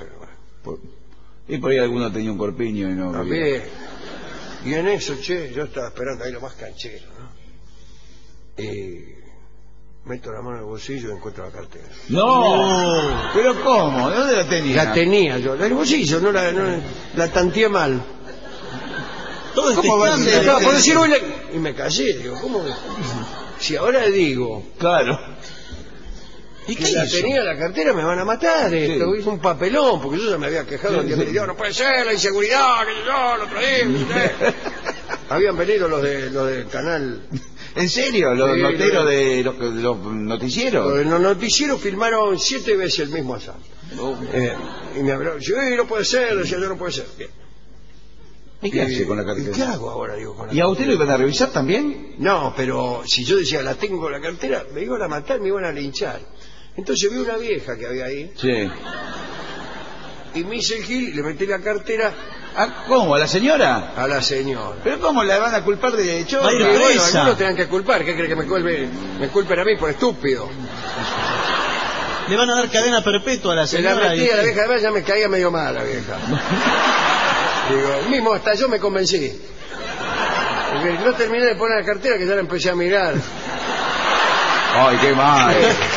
Y por ahí alguno tenía un corpiño y no... También. Y en eso, yo estaba esperando ahí lo más canchero, ¿no? Y meto la mano en el bolsillo y encuentro la cartera. ¡No! ¿Pero cómo? ¿De dónde la tenía? La tenía yo, en el bolsillo, no la tanteé mal. Todo este cambio. Estaba por decir, y me callé, digo, ¿cómo? Si ahora digo... Claro. ¿Y que qué la hizo? tenía la cartera, me van a matar esto. Hizo un papelón, porque yo ya me había quejado. Digo, no puede ser, la inseguridad, que yo lo traí. Habían venido los del canal. ¿En serio? ¿Los noteros de los noticieros? Los noticieros filmaron 7 veces el mismo asalto. Y me hablaron, no puede ser, decía yo, no puede ser. Bien. ¿Y qué hace con la cartera? ¿Y qué hago ahora? Digo, con la ¿Y a usted lo iban a revisar también? No, pero si yo decía, la tengo la cartera, me iban a matar, me iban a linchar. Entonces vi una vieja que había ahí. Sí. Y me hice el gil y le metí la cartera. ¿Ah, cómo? ¿A la señora? A la señora. ¿Pero cómo la van a culpar de hecho? Bueno, algunos tengan que culpar. ¿Qué cree que me culpen a mí por estúpido? Le van a dar cadena perpetua a la señora. Se la metí a la vieja, además ya me caía medio mal la vieja. Digo, mismo hasta yo me convencí. Porque no terminé de poner la cartera que ya la empecé a mirar. Ay, qué mal.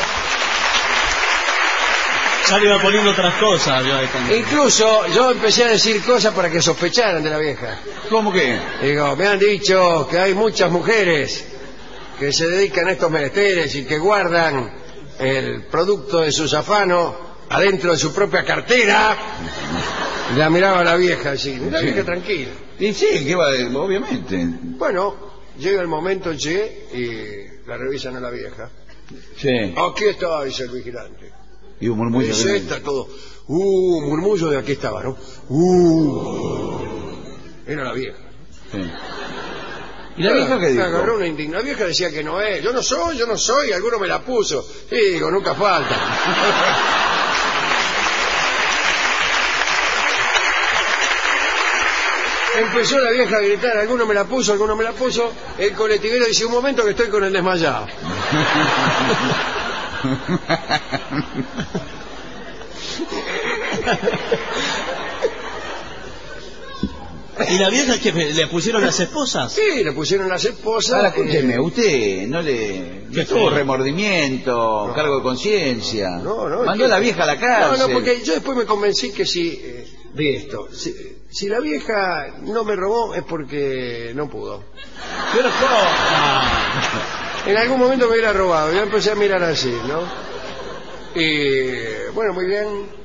Ya le iba poniendo otras cosas. Incluso yo empecé a decir cosas para que sospecharan de la vieja. ¿Cómo que? Digo, me han dicho que hay muchas mujeres que se dedican a estos menesteres y que guardan el producto de sus afanos adentro de su propia cartera. Y la miraba a la vieja así, la vieja tranquila. Y sí, que va, obviamente. Bueno, llega el momento, y la revisan a la vieja. Sí. Aquí estaba, dice el vigilante. Y un murmullo. Dice, está todo. Murmullo de aquí estaba, ¿no? Era la vieja. Sí. ¿Y la vieja qué dijo? Agarró una indignación. La vieja decía que no es. Yo no soy, alguno me la puso. Sí, digo, nunca falta. Empezó la vieja a gritar, alguno me la puso. El colectivero dice, un momento que estoy con el desmayado. ¿Y la vieja que le pusieron las esposas? Sí, le pusieron las esposas. Ahora, escúcheme, usted no le... tuvo remordimiento, cargo de conciencia. No. Mandó a la vieja a la cárcel. No, porque yo después me convencí que de esto. Si la vieja no me robó es porque no pudo. Pero ¿cómo? En algún momento me hubiera robado. Yo empecé a mirar así, ¿no? Y bueno, muy bien.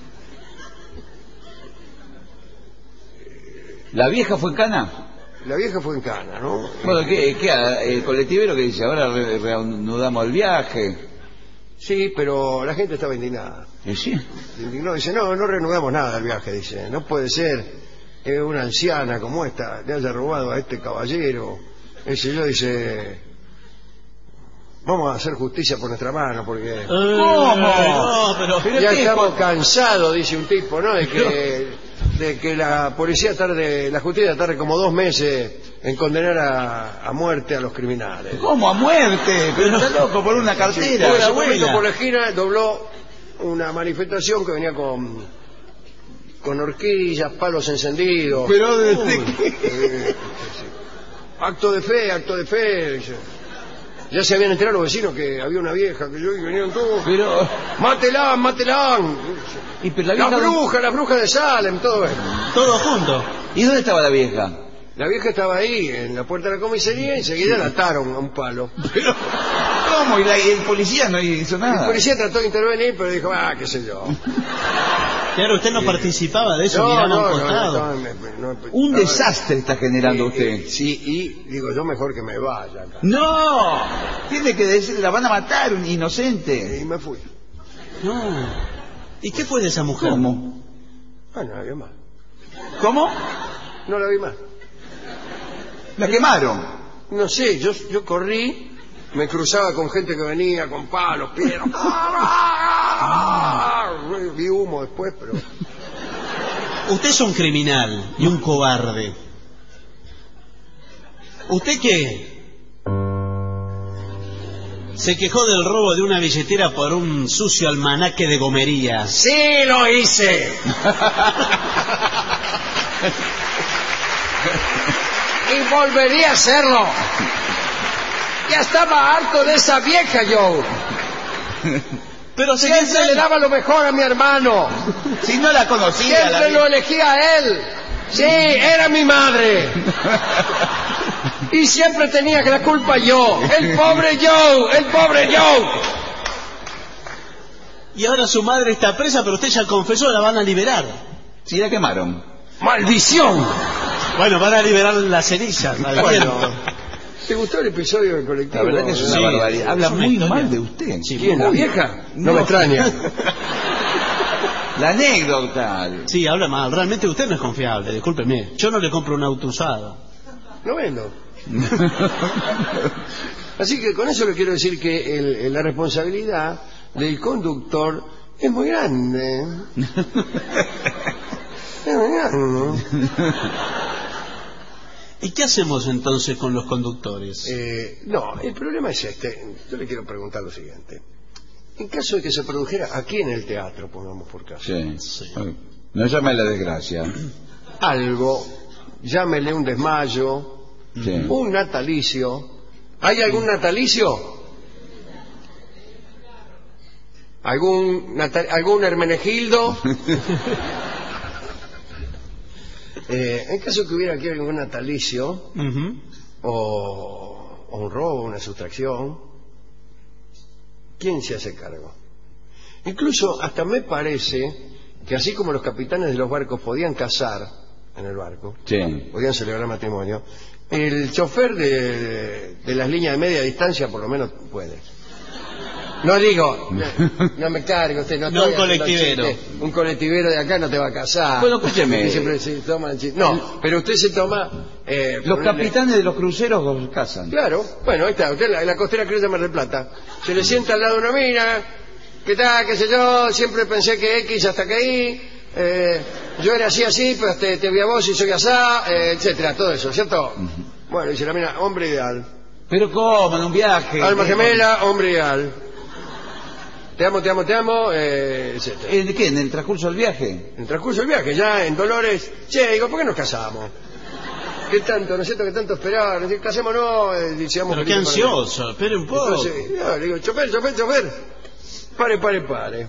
¿La vieja fue en cana? La vieja fue en cana, ¿no? Bueno, ¿qué el colectivero que dice? Ahora reanudamos el viaje. Sí, pero la gente estaba indignada. ¿Sí? Indignó, dice, no reanudamos nada el viaje, dice. No puede ser que una anciana como esta le haya robado a este caballero. Dice, vamos a hacer justicia por nuestra mano, porque... ¿Cómo? No, pero ya estamos cansados, dice un tipo, ¿no? De que la policía la justicia tarde como 2 meses en condenar a muerte a los criminales. ¿Cómo a muerte? Pero está loco, por una cartera. Sí, por la esquina dobló una manifestación que venía con horquillas, palos encendidos. Pero acto de fe. Dice. Ya se habían enterado los vecinos que había una vieja que venían todos. Pero... ¡Mátela! ¿Y pero la bruja de Salem, todo eso. Todo junto. ¿Y dónde estaba la vieja? La vieja estaba ahí, en la puerta de la comisaría, y enseguida la ataron a un palo. Pero, ¿cómo? ¿Y el policía no hizo nada? El policía trató de intervenir, pero dijo, qué sé yo. Claro, usted no participaba de eso, miraba a un costado. Un desastre está generando usted. Sí, y digo, yo mejor que me vaya acá. ¡No! Tiene que decir, la van a matar, un inocente. Y me fui. No. ¿Y qué fue de esa mujer? ¿Cómo? Ah, no la vi más. ¿Cómo? No la vi más. La quemaron. No sé, yo corrí, me cruzaba con gente que venía con palos, piedras. Vi humo después, pero... Usted es un criminal y un cobarde. ¿Usted qué? Se quejó del robo de una billetera por un sucio almanaque de gomería. ¡Sí, lo hice! Y volvería a hacerlo. Ya estaba harto de esa vieja yo. Pero siempre le daba lo mejor a mi hermano. Si no la conocía. Siempre lo elegía a él. Sí, era mi madre. Y siempre tenía la culpa yo. El pobre Joe, el pobre Joe. Y ahora su madre está presa, pero usted ya confesó, la van a liberar. Sí, la quemaron. ¡Maldición! Bueno, van a liberar las cenizas. ¿Te gustó el episodio del colectivo? La verdad que es una barbaridad. Habla muy mal de usted. Sí, ¿quién, la vieja? No me extraña. La anécdota. Sí, habla mal. Realmente usted no es confiable, discúlpeme. Yo no le compro un auto usado. No vendo. Así que con eso le quiero decir que la responsabilidad del conductor es muy grande. Es muy grande. ¿Y qué hacemos entonces con los conductores? No, el problema es este. Yo le quiero preguntar lo siguiente. En caso de que se produjera aquí en el teatro, pongamos por caso. Sí. No llame la desgracia. Algo, llámele un desmayo, un natalicio. ¿Hay algún natalicio? ¿Algún Hermenegildo? En caso que hubiera aquí algún natalicio, o un robo, una sustracción, ¿quién se hace cargo? Incluso hasta me parece que así como los capitanes de los barcos podían casar en el barco, podían celebrar matrimonio, el chofer de las líneas de media distancia por lo menos puede. No digo, no me cargue usted, no un colectivero. Un colectivero de acá no te va a casar. Bueno, escúcheme. Siempre se toman, no, pero usted se toma... los capitanes de los cruceros casan. Claro, bueno, ahí está, usted en la costera criolla de Mar del Plata. Se le sienta al lado de una mina, ¿qué tal, qué sé yo? Siempre pensé que X hasta que Y, yo era así, pero te vi a vos y soy asá, etcétera, todo eso, ¿cierto? Bueno, dice la mina, hombre ideal. ¿Pero cómo? En un viaje. Alma gemela, hombre ideal. Te amo, etcétera. ¿De qué? ¿En el transcurso del viaje? En el transcurso del viaje, ya en Dolores. Che, digo, ¿por qué nos casamos? ¿Qué tanto, no es cierto, que tanto esperar? Casémonos, pero qué ansioso, espere un poco. Entonces, le digo, chofer. Pare.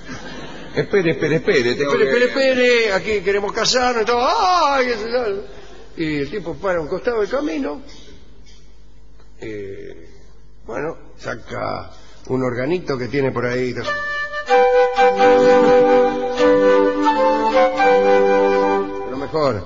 Espere, aquí queremos casarnos y todo. ¡Ay! Y el tipo para a un costado del camino. Bueno, saca un organito que tiene por ahí. Lo mejor.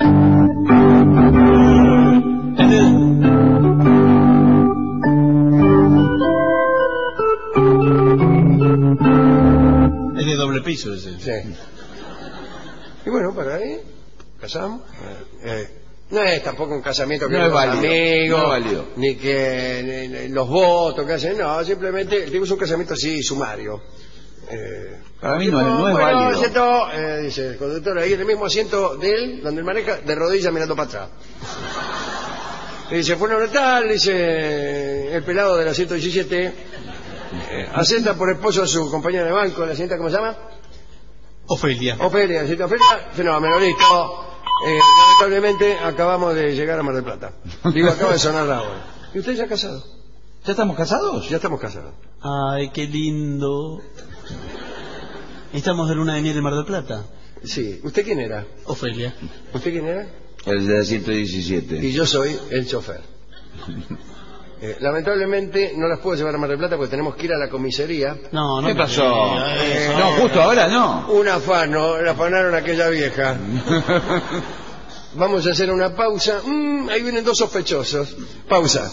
Es de doble piso ese. Sí. Y bueno, para ahí casamos. No es tampoco un casamiento que no es válido, amigos, no es válido. Ni que los votos que hacen, no, simplemente es un casamiento así sumario. Para mí no es válido. Siento, dice el conductor ahí en el mismo asiento de él, donde él maneja, de rodillas mirando para atrás. Y dice, fue tal, dice el pelado de la 117, asenta por esposo a su compañera de banco, la señorita, ¿cómo se llama? Ofelia, fenómeno, listo. Lamentablemente acabamos de llegar a Mar del Plata. Digo, acaba de sonar la hora. ¿Y usted ya casado? ¿Ya estamos casados? Ya estamos casados. Ay, qué lindo. ¿Estamos de luna de miel en Mar del Plata? Sí. ¿Usted quién era? Ofelia. ¿Usted quién era? El de la 117. Y yo soy el chofer. Lamentablemente no las puedo llevar a Mar del Plata porque tenemos que ir a la comisaría. No, ¿qué pasó? No, justo ahora no. Un afano, la afanaron a aquella vieja. Vamos a hacer una pausa. Ahí vienen dos sospechosos. Pausa.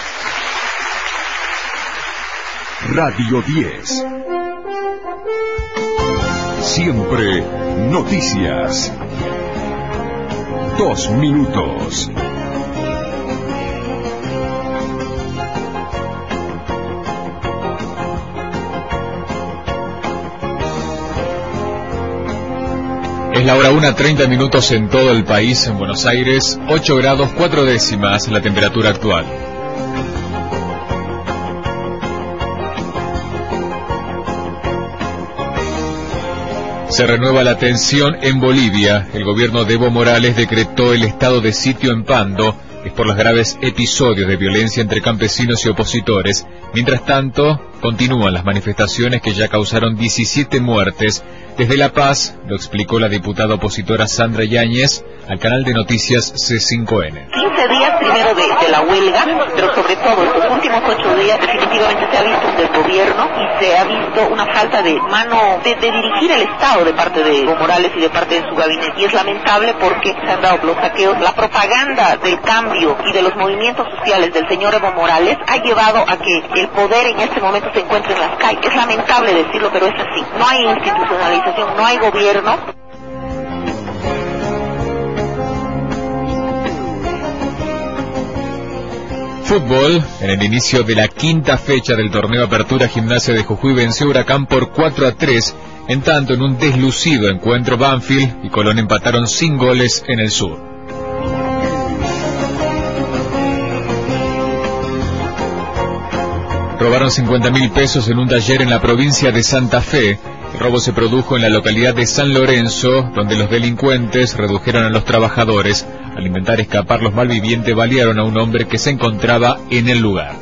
Radio 10. Siempre noticias. 2 minutos. Es la hora 1:30 minutos en todo el país. En Buenos Aires, 8 grados 4 décimas la temperatura actual. Se renueva la tensión en Bolivia. El gobierno de Evo Morales decretó el estado de sitio en Pando. Es por los graves episodios de violencia entre campesinos y opositores. Mientras tanto, continúan las manifestaciones que ya causaron 17 muertes. Desde La Paz, lo explicó la diputada opositora Sandra Yáñez al canal de noticias C5N. 15 días primero de la huelga, pero sobre todo estos últimos 8 días definitivamente se ha visto un desgobierno y se ha visto una falta de mano de dirigir el Estado de parte de Evo Morales y de parte de su gabinete. Y es lamentable porque se han dado los saqueos. La propaganda del cambio y de los movimientos sociales del señor Evo Morales ha llevado a que el poder en este momento se encuentre en las calles. Es lamentable decirlo, pero es así. No hay institucionalización, no hay gobierno. Fútbol. En el inicio de la quinta fecha del torneo Apertura, Gimnasia de Jujuy venció a Huracán por 4-3. En tanto, en un deslucido encuentro, Banfield y Colón empataron sin goles en el sur. Robaron 50.000 pesos en un taller en la provincia de Santa Fe. El robo se produjo en la localidad de San Lorenzo, donde los delincuentes redujeron a los trabajadores. Al intentar escapar, los malvivientes balearon a un hombre que se encontraba en el lugar.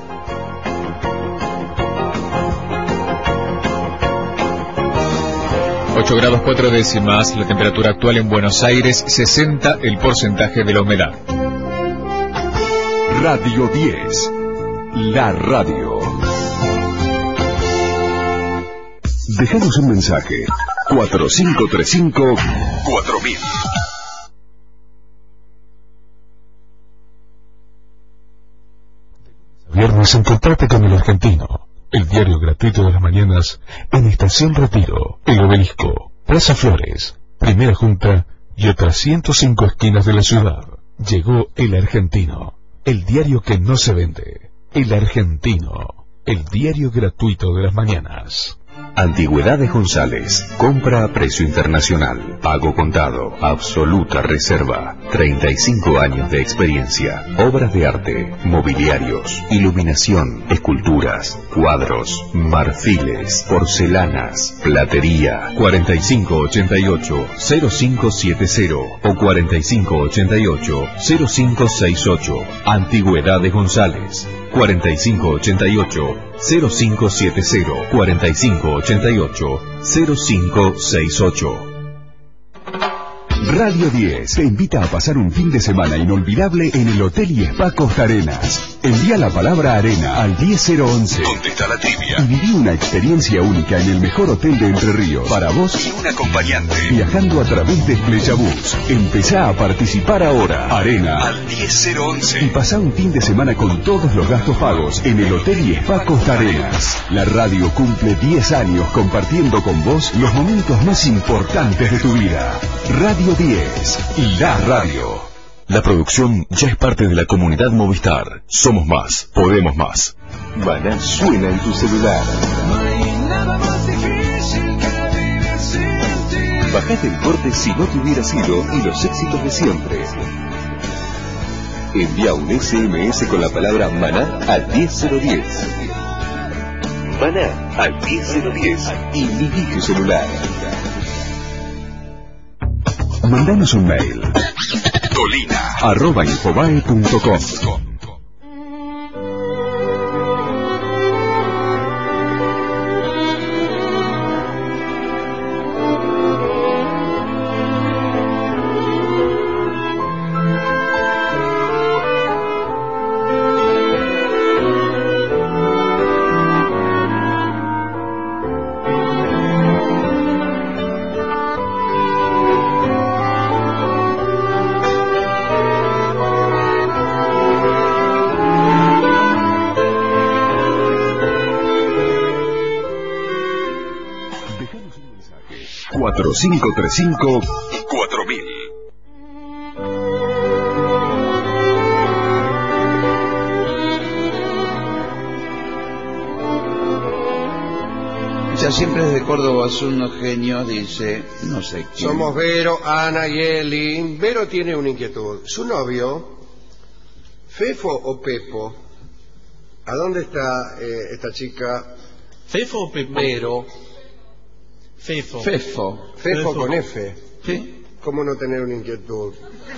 ...8 grados 4 décimas... la temperatura actual en Buenos Aires... 60 el porcentaje de la humedad. Radio 10. La radio. Déjanos un mensaje. 4535-4000. Viernes encontrate con El Argentino, el diario gratuito de las mañanas, en Estación Retiro, El Obelisco, Plaza Flores, Primera Junta y otras 105 esquinas de la ciudad. Llegó El Argentino, el diario que no se vende. El Argentino, el diario gratuito de las mañanas. Antigüedades González. Compra a precio internacional. Pago contado. Absoluta reserva. 35 años de experiencia. Obras de arte, mobiliarios, iluminación, esculturas, cuadros, marfiles, porcelanas, platería. 4588-0570 o 4588-0568. Antigüedades González. 4588-0570, 4588-0568. Radio 10 te invita a pasar un fin de semana inolvidable en el Hotel y Spa Costa Arenas. Envía la palabra arena al 10011. Contesta la trivia y viví una experiencia única en el mejor hotel de Entre Ríos para vos y un acompañante. Viajando a través de Flechabús. Empezá a participar ahora. Arena al 10011 y pasá un fin de semana con todos los gastos pagos en el Hotel y Spa Costa Arenas. La radio cumple 10 años compartiendo con vos los momentos más importantes de tu vida. Radio 10, la radio. La producción ya es parte de la comunidad Movistar. Somos más, podemos más. Maná suena en tu celular. Bajate el corte Si no te hubiera sido y los éxitos de siempre. Envía un SMS con la palabra Maná al 10010. Maná al 10010 y viví tu celular. Mandanos un mail. colina@infobae.com. 4535 4000. Siempre desde Córdoba son unos genios, dice, no sé quién. Somos Vero, Ana y Eli. Vero tiene una inquietud. Su novio, Fefo o Pepo, ¿a dónde está esta chica? ¿Fefo o Pepo? Vero. Fefo. Fefo. Fefo con F. ¿Sí? ¿Cómo no tener una inquietud?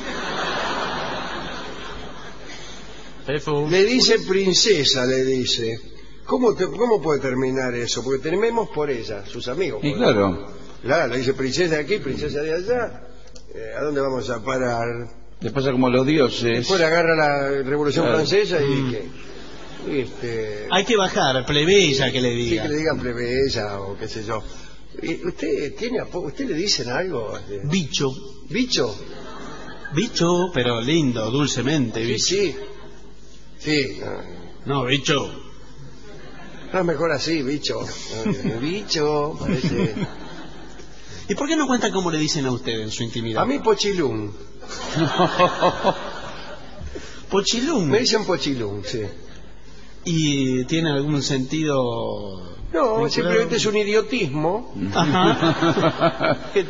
Fefo. Le dice princesa, le dice. ¿Cómo puede terminar eso? Porque tememos por ella, sus amigos. Y claro. Claro, le dice princesa de aquí, princesa de allá. ¿A dónde vamos a parar? Le pasa como los dioses. Después agarra la Revolución Francesa y hay que bajar, plebeya que le diga. Sí, que le digan plebeya o qué sé yo. ¿Usted le dicen algo? Bicho. ¿Bicho? Bicho, pero lindo, dulcemente, Sí, bicho. sí. Sí. No, bicho. No, mejor así, bicho. Bicho, parece. ¿Y por qué no cuenta cómo le dicen a usted en su intimidad? A mí Pochilún. ¿Pochilún? Me dicen Pochilún, sí. ¿Y tiene algún sentido...? No, simplemente es un idiotismo. Ajá. Que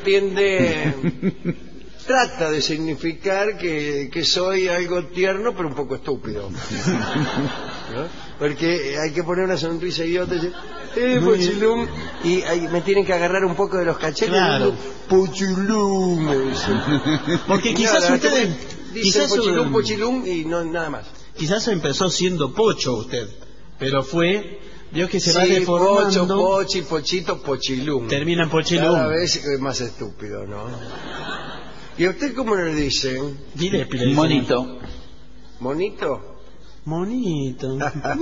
trata de significar que soy algo tierno pero un poco estúpido. ¿No? Porque hay que poner una sonrisa idiota y decir, Pochilum, y me tienen que agarrar un poco de los cachetes. Claro. Pochilum, me dicen. Porque quizás ustedes... Dicen Pochilum y no nada más. Quizás empezó siendo Pocho usted, pero vio que se va deformando. Pocho, Pochi, Pochito, Pochilum. Termina en Pochilum. Cada vez es más estúpido, ¿no? ¿Y a usted cómo le dicen? Dile, Monito. ¿Monito? Monito.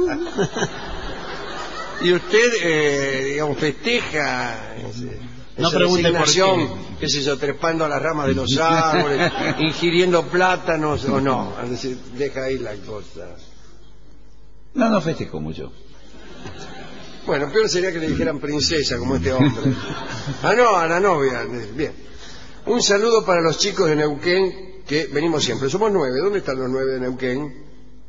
¿Y usted, digamos, festeja no esa pregunte designación, por qué sé yo, trepando a las ramas de los árboles, ingiriendo plátanos o no? Es decir, deja ahí la cosa. No festejo mucho. Bueno, peor sería que le dijeran princesa, como este hombre. No, a la novia. Bien. Un saludo para los chicos de Neuquén, que venimos siempre. Somos 9. ¿Dónde están los 9 de Neuquén?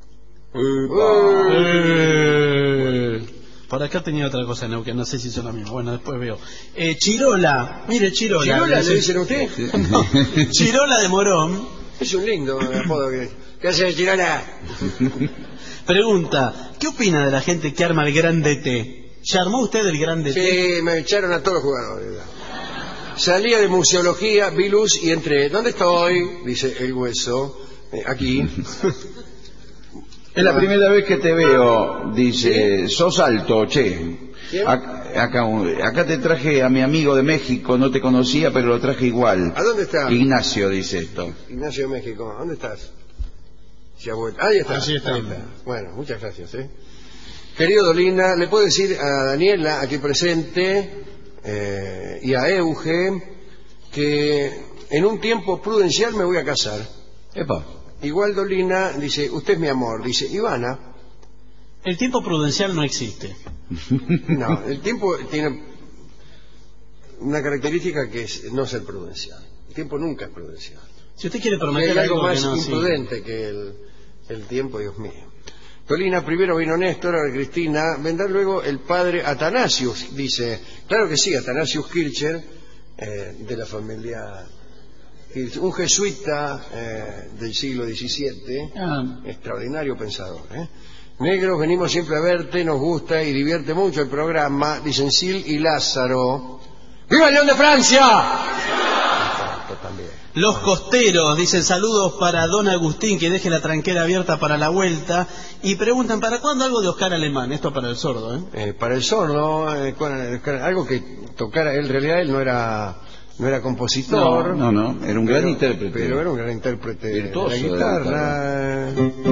Por acá tenía otra cosa, Neuquén, no sé si son las mismas. Bueno, después veo. Chirola, mire, Chirola. ¿Chirola le dicen a usted? No, Chirola de Morón. Es un lindo apodo. ¿Qué hace Chirola? Pregunta, ¿qué opina de la gente que arma el gran DT? ¿Se armó usted el gran DT? Sí, me echaron a todos los jugadores. Salía de museología, vi luz y entré. ¿Dónde estoy? Dice el hueso. Aquí. Es la primera vez que te veo, dice, ¿sí? Sos alto, che. Acá te traje a mi amigo de México, no te conocía, pero lo traje igual. ¿A dónde está? Ignacio, dice esto. Ignacio de México, ¿dónde estás? Ahí está. Así está. Bueno, muchas gracias. Querido Dolina, le puedo decir a Daniela, aquí presente, y a Euge, que en un tiempo prudencial me voy a casar. Epa. Igual Dolina dice, usted es mi amor. Dice, Ivana. El tiempo prudencial no existe. No, el tiempo tiene una característica que es no ser prudencial. El tiempo nunca es prudencial. Si usted quiere prometer hay algo más que no, imprudente sí. que el tiempo, Dios mío. Dolina, primero vino Néstor, ahora Cristina, vendrá luego el padre Atanasius, dice. Claro que sí, Atanasius Kircher, de la familia Kircher, un jesuita del siglo XVII, extraordinario pensador. Negros, venimos siempre a verte, nos gusta y divierte mucho el programa, dicen Sil y Lázaro. ¡Viva el León de Francia! También. Los costeros dicen saludos para don Agustín, que deje la tranquera abierta para la vuelta, y preguntan ¿para cuándo algo de Oscar Alemán? Esto para el sordo, para el sordo, algo que tocara, en realidad él no era compositor. No, era un gran intérprete. Pero era un gran intérprete virtuoso de la guitarra.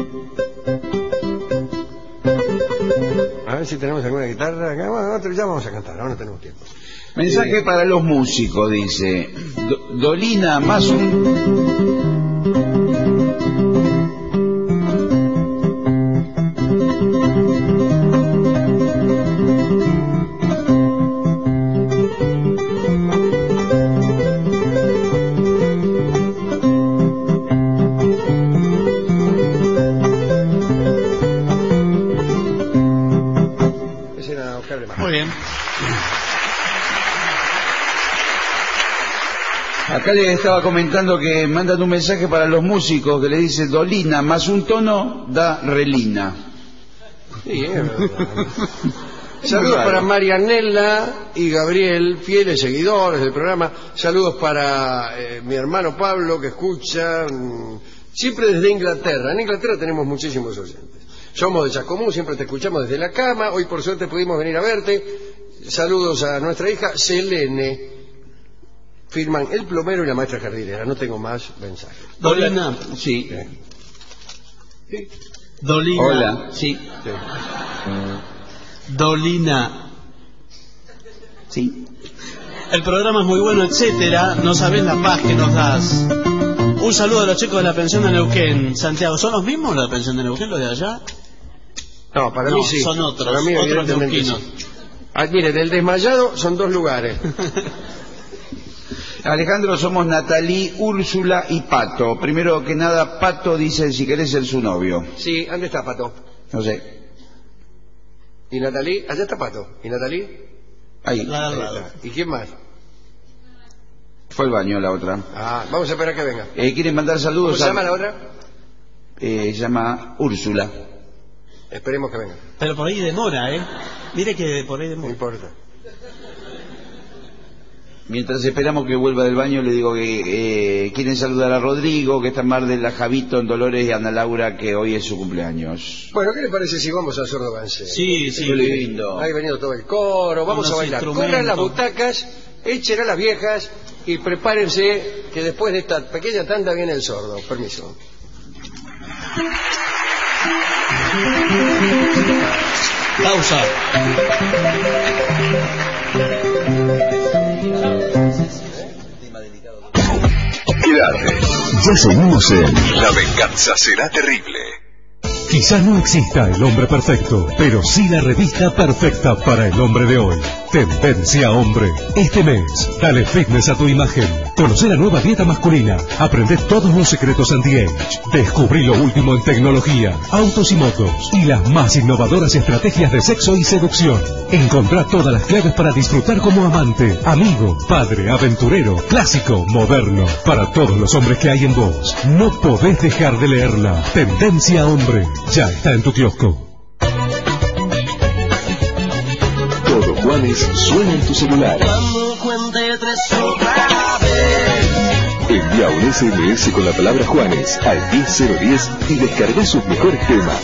A ver si tenemos alguna guitarra acá. Bueno, ya vamos a cantar, ahora no tenemos tiempo. Mensaje para los músicos, dice Dolina más buscarle más. Muy bien. Acá les estaba comentando que mandan un mensaje para los músicos que le dice dolina más un tono da relina. Sí, saludos para Marianela y Gabriel, fieles seguidores del programa. Saludos para mi hermano Pablo, que escucha siempre desde Inglaterra. En Inglaterra tenemos muchísimos oyentes. Somos de Chascomún, siempre te escuchamos desde la cama. Hoy por suerte pudimos venir a verte. Saludos a nuestra hija Selene. Firman el plomero y la maestra jardinera. No tengo más mensajes. Dolina. Sí. Sí. Dolina. Hola. Sí. Dolina. Sí. El programa es muy bueno, etcétera. No sabés la paz que nos das. Un saludo a los chicos de la pensión de Neuquén, Santiago. ¿Son los mismos la pensión de Neuquén, los de allá? No, para mí sí. Son otros. Para mí, otros neuquinos. Sí. Mire, del desmayado son 2 lugares. Alejandro, somos Natalí, Úrsula y Pato. Primero que nada, Pato dice si querés ser su novio. Sí, ¿dónde está Pato? No sé. ¿Y Natalí? Allá está Pato. ¿Y Natalí? Ahí. ¿Y quién más? Fue al baño la otra. Ah, vamos a esperar a que venga. ¿Quieren mandar saludos? ¿Cómo se llama la otra? Se llama Úrsula. Esperemos que venga. Pero por ahí demora, ¿eh? Mire que por ahí demora. No importa. Mientras esperamos que vuelva del baño, le digo que quieren saludar a Rodrigo, que está en Mar de la Javito, en Dolores, y a Ana Laura, que hoy es su cumpleaños. Bueno, ¿qué le parece si vamos al Sordo Avance? Sí, sí. Qué lindo. Ha venido todo el coro, vamos a bailar. Corran las butacas, echen a las viejas y prepárense, que después de esta pequeña tanda viene el sordo. Permiso. Pausa. Quédate. Ya seguimos en La venganza será terrible. Quizás no exista el hombre perfecto, pero sí la revista perfecta para el hombre de hoy. Tendencia Hombre. Este mes, dale fitness a tu imagen. Conoce la nueva dieta masculina. Aprende todos los secretos anti-age. Descubrí lo último en tecnología, autos y motos y las más innovadoras estrategias de sexo y seducción. Encontrá todas las claves para disfrutar como amante, amigo, padre, aventurero, clásico, moderno. Para todos los hombres que hay en vos. No podés dejar de leerla. Tendencia Hombre. Ya está en tu kiosco. Todo Juanes suena en tu celular. Envía un SMS con la palabra Juanes al 10010 y descarga sus mejores temas.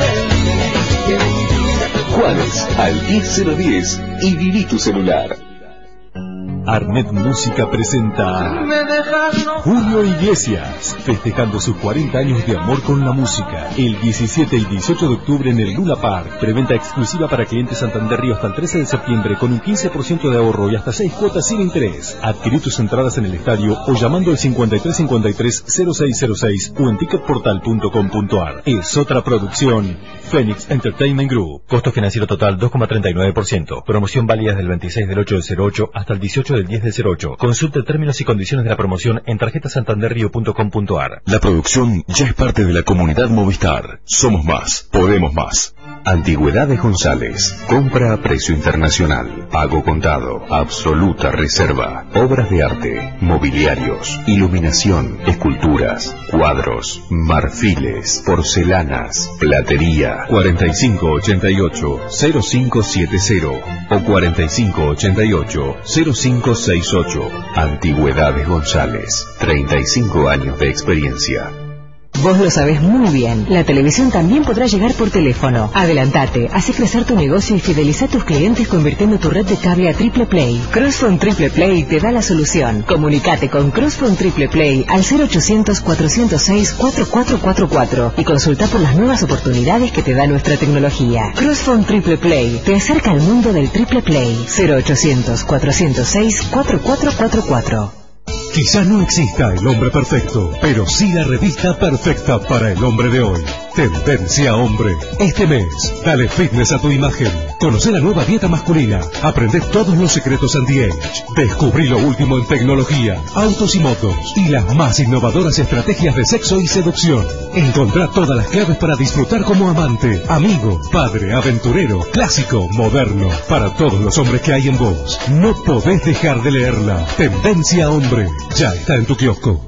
Juanes al 10010 y viví tu celular. Arnet Música presenta a Julio Iglesias, festejando sus 40 años de amor con la música. El 17 y 18 de octubre en el Luna Park. Preventa exclusiva para clientes Santander Río hasta el 13 de septiembre con un 15% de ahorro y hasta 6 cuotas sin interés. Adquirí tus entradas en el estadio o llamando al 5353-0606 o en ticketportal.com.ar. Es otra producción. Phoenix Entertainment Group. Costo financiero total 2,39%. Promoción válida del 26 del 8 del 08 hasta el 18 del 10 del 08. Consulte términos y condiciones de la promoción en tarjetasantanderrio.com.ar. La producción ya es parte de la comunidad Movistar. Somos más, podemos más. Antigüedades González. Compra a precio internacional. Pago contado. Absoluta reserva. Obras de arte. Mobiliarios. Iluminación. Esculturas. Cuadros. Marfiles. Porcelanas. Platería. 4588-0570 o 4588-0568. Antigüedades González. 35 años de experiencia. Vos lo sabés muy bien. La televisión también podrá llegar por teléfono. Adelantate, hace crecer tu negocio y fideliza a tus clientes convirtiendo tu red de cable a Triple Play. Crossphone Triple Play te da la solución. Comunicate con Crossphone Triple Play al 0800-406-4444 y consulta por las nuevas oportunidades que te da nuestra tecnología. Crossphone Triple Play te acerca al mundo del Triple Play. 0800-406-4444. Quizás no exista el hombre perfecto, pero sí la revista perfecta para el hombre de hoy. Tendencia Hombre. Este mes, dale fitness a tu imagen. Conoce la nueva dieta masculina. Aprende todos los secretos anti-age. Descubrí lo último en tecnología, autos y motos y las más innovadoras estrategias de sexo y seducción. Encontrá todas las claves para disfrutar como amante, amigo, padre, aventurero, clásico, moderno. Para todos los hombres que hay en vos. No podés dejar de leerla. Tendencia Hombre. Ya está en tu kiosco.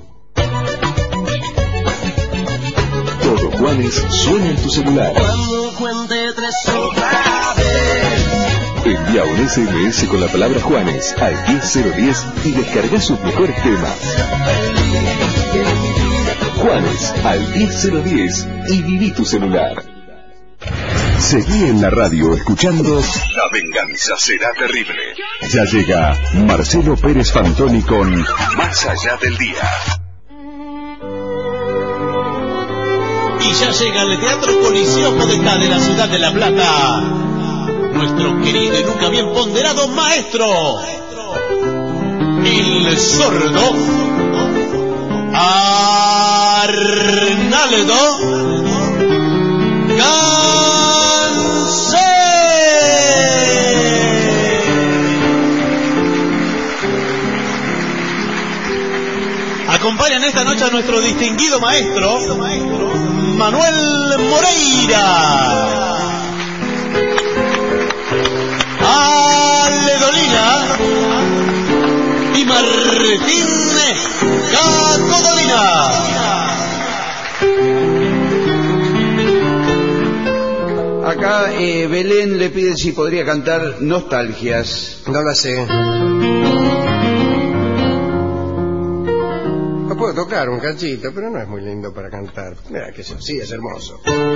Todo Juanes suena en tu celular. Envía un SMS con la palabra Juanes al 10010 y descarga sus mejores temas. Juanes al 10010 y viví tu celular. Seguí en la radio escuchando La venganza será terrible. Ya llega Marcelo Pérez Fantoni con Más allá del día. Y ya llega al Teatro Coliseo Podestá de la ciudad de La Plata nuestro querido y nunca bien ponderado maestro, el sordo Arnaldo Gansé. Acompañan esta noche a nuestro distinguido maestro Manuel Moreira, Ale Dolina y Martín Cacodolina. Acá Belén le pide si podría cantar Nostalgias. No la sé. No puedo tocar un cachito, pero no es muy lindo para cantar. Mira que sí, es hermoso.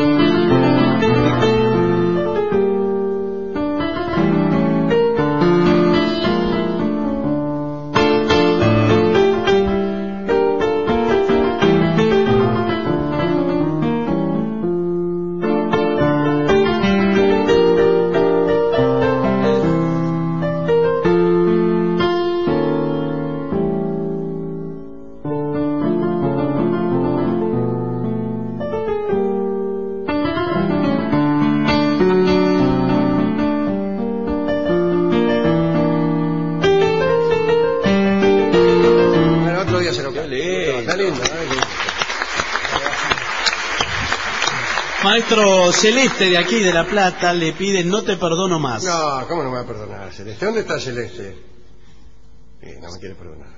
Maestro Celeste de aquí de La Plata le pide No te perdono más. No, ¿cómo no me va a perdonar, Celeste? ¿Dónde está Celeste? No me quiere perdonar.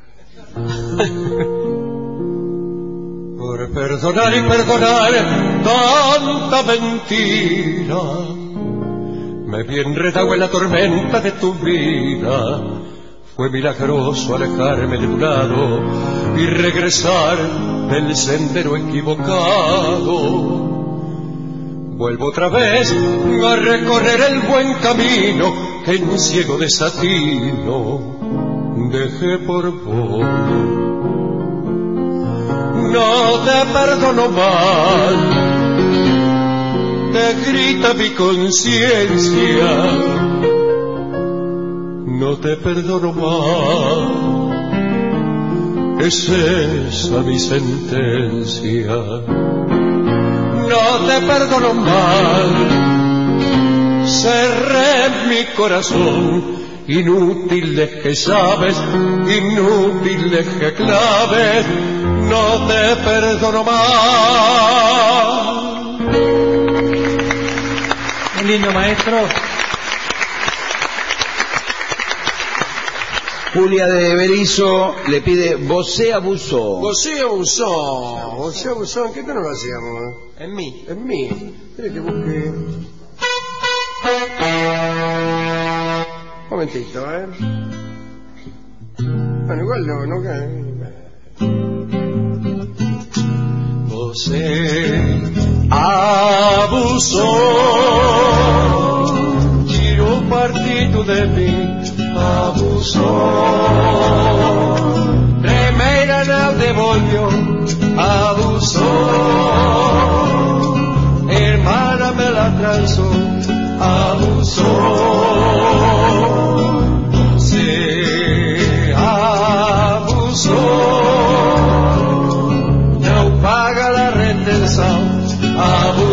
Por perdonar y perdonar tanta mentira, me vi enredado en la tormenta de tu vida. Fue milagroso alejarme de tu lado y regresar del sendero equivocado. Vuelvo otra vez a recorrer el buen camino que en un ciego desatino dejé por vos. No te perdono más, te grita mi conciencia. No te perdono más, es esa mi sentencia. No te perdono más, cerré mi corazón, inútiles que sabes, inútiles que claves, no te perdono más. Qué lindo, maestro. Julia de Berizo le pide Vosé abusó. Vosé abusó. Vosé abusó. ¿En qué tono lo hacíamos? En mí. En mí. Espera que busque. Un momentito, Bueno, igual no Vosé abusó. Tiró partido de mí. Abusó, remera la devolvió, abusó, hermana me la transó, abusó, se abusó, no paga la retención, abusó.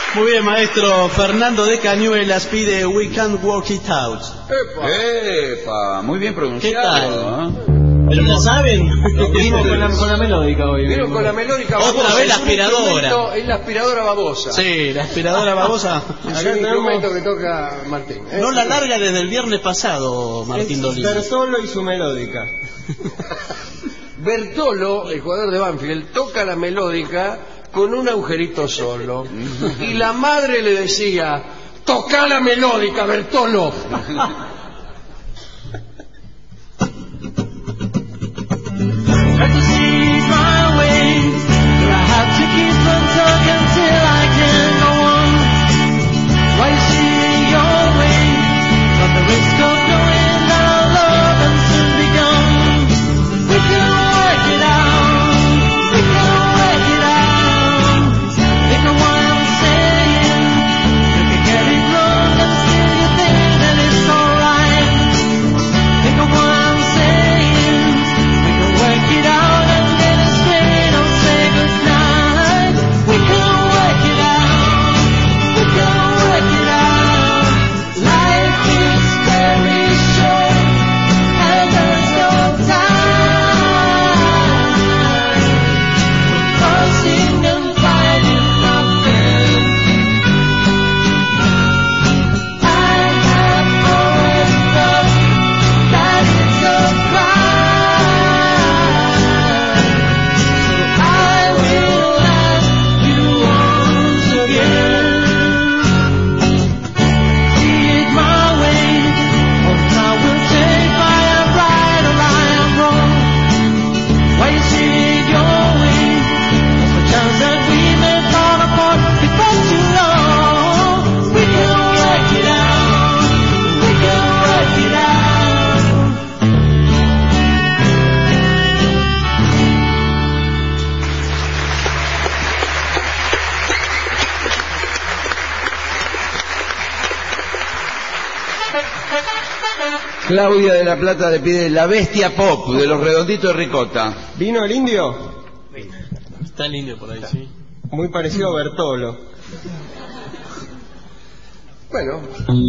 Muy bien, maestro. Fernando de Cañuelas pide We Can't Work It Out. ¡Epa! Muy bien pronunciado. ¿Qué tal? ¿Pero la saben? Vimos con la melódica hoy. Vieron con la melódica babosa. Otra vez la aspiradora. Es la aspiradora babosa. Sí, la aspiradora babosa. Es un instrumento que toca Martín. No la larga desde el viernes pasado, Martín Dolina. Bertolo y su melódica. Bertolo, el jugador de Banfield, toca la melódica con un agujerito solo. Y la madre le decía, toca la melódica, Bertolo. Claudia de la Plata le pide La Bestia Pop de los Redonditos de Ricota. ¿Vino el indio? Está el indio por ahí, sí. Muy parecido a Bertolo. Bueno.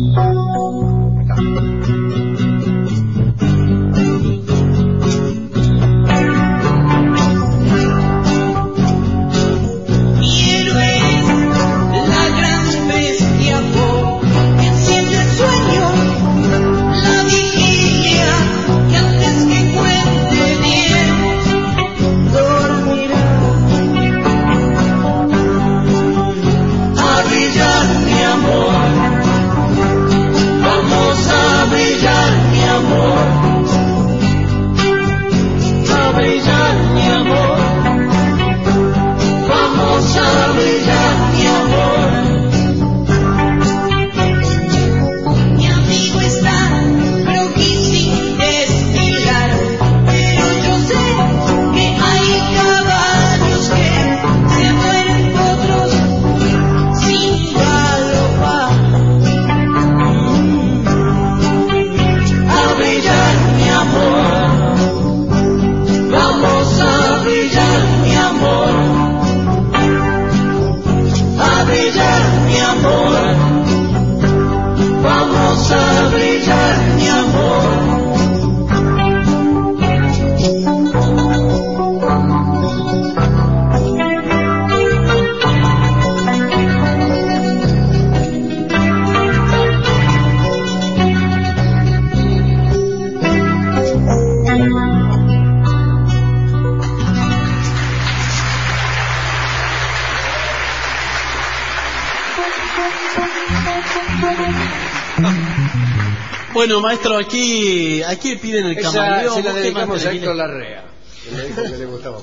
Bueno, maestro, aquí piden el camaleón. Se la dedicamos a Héctor Larrea, que me dijo que le gustaba.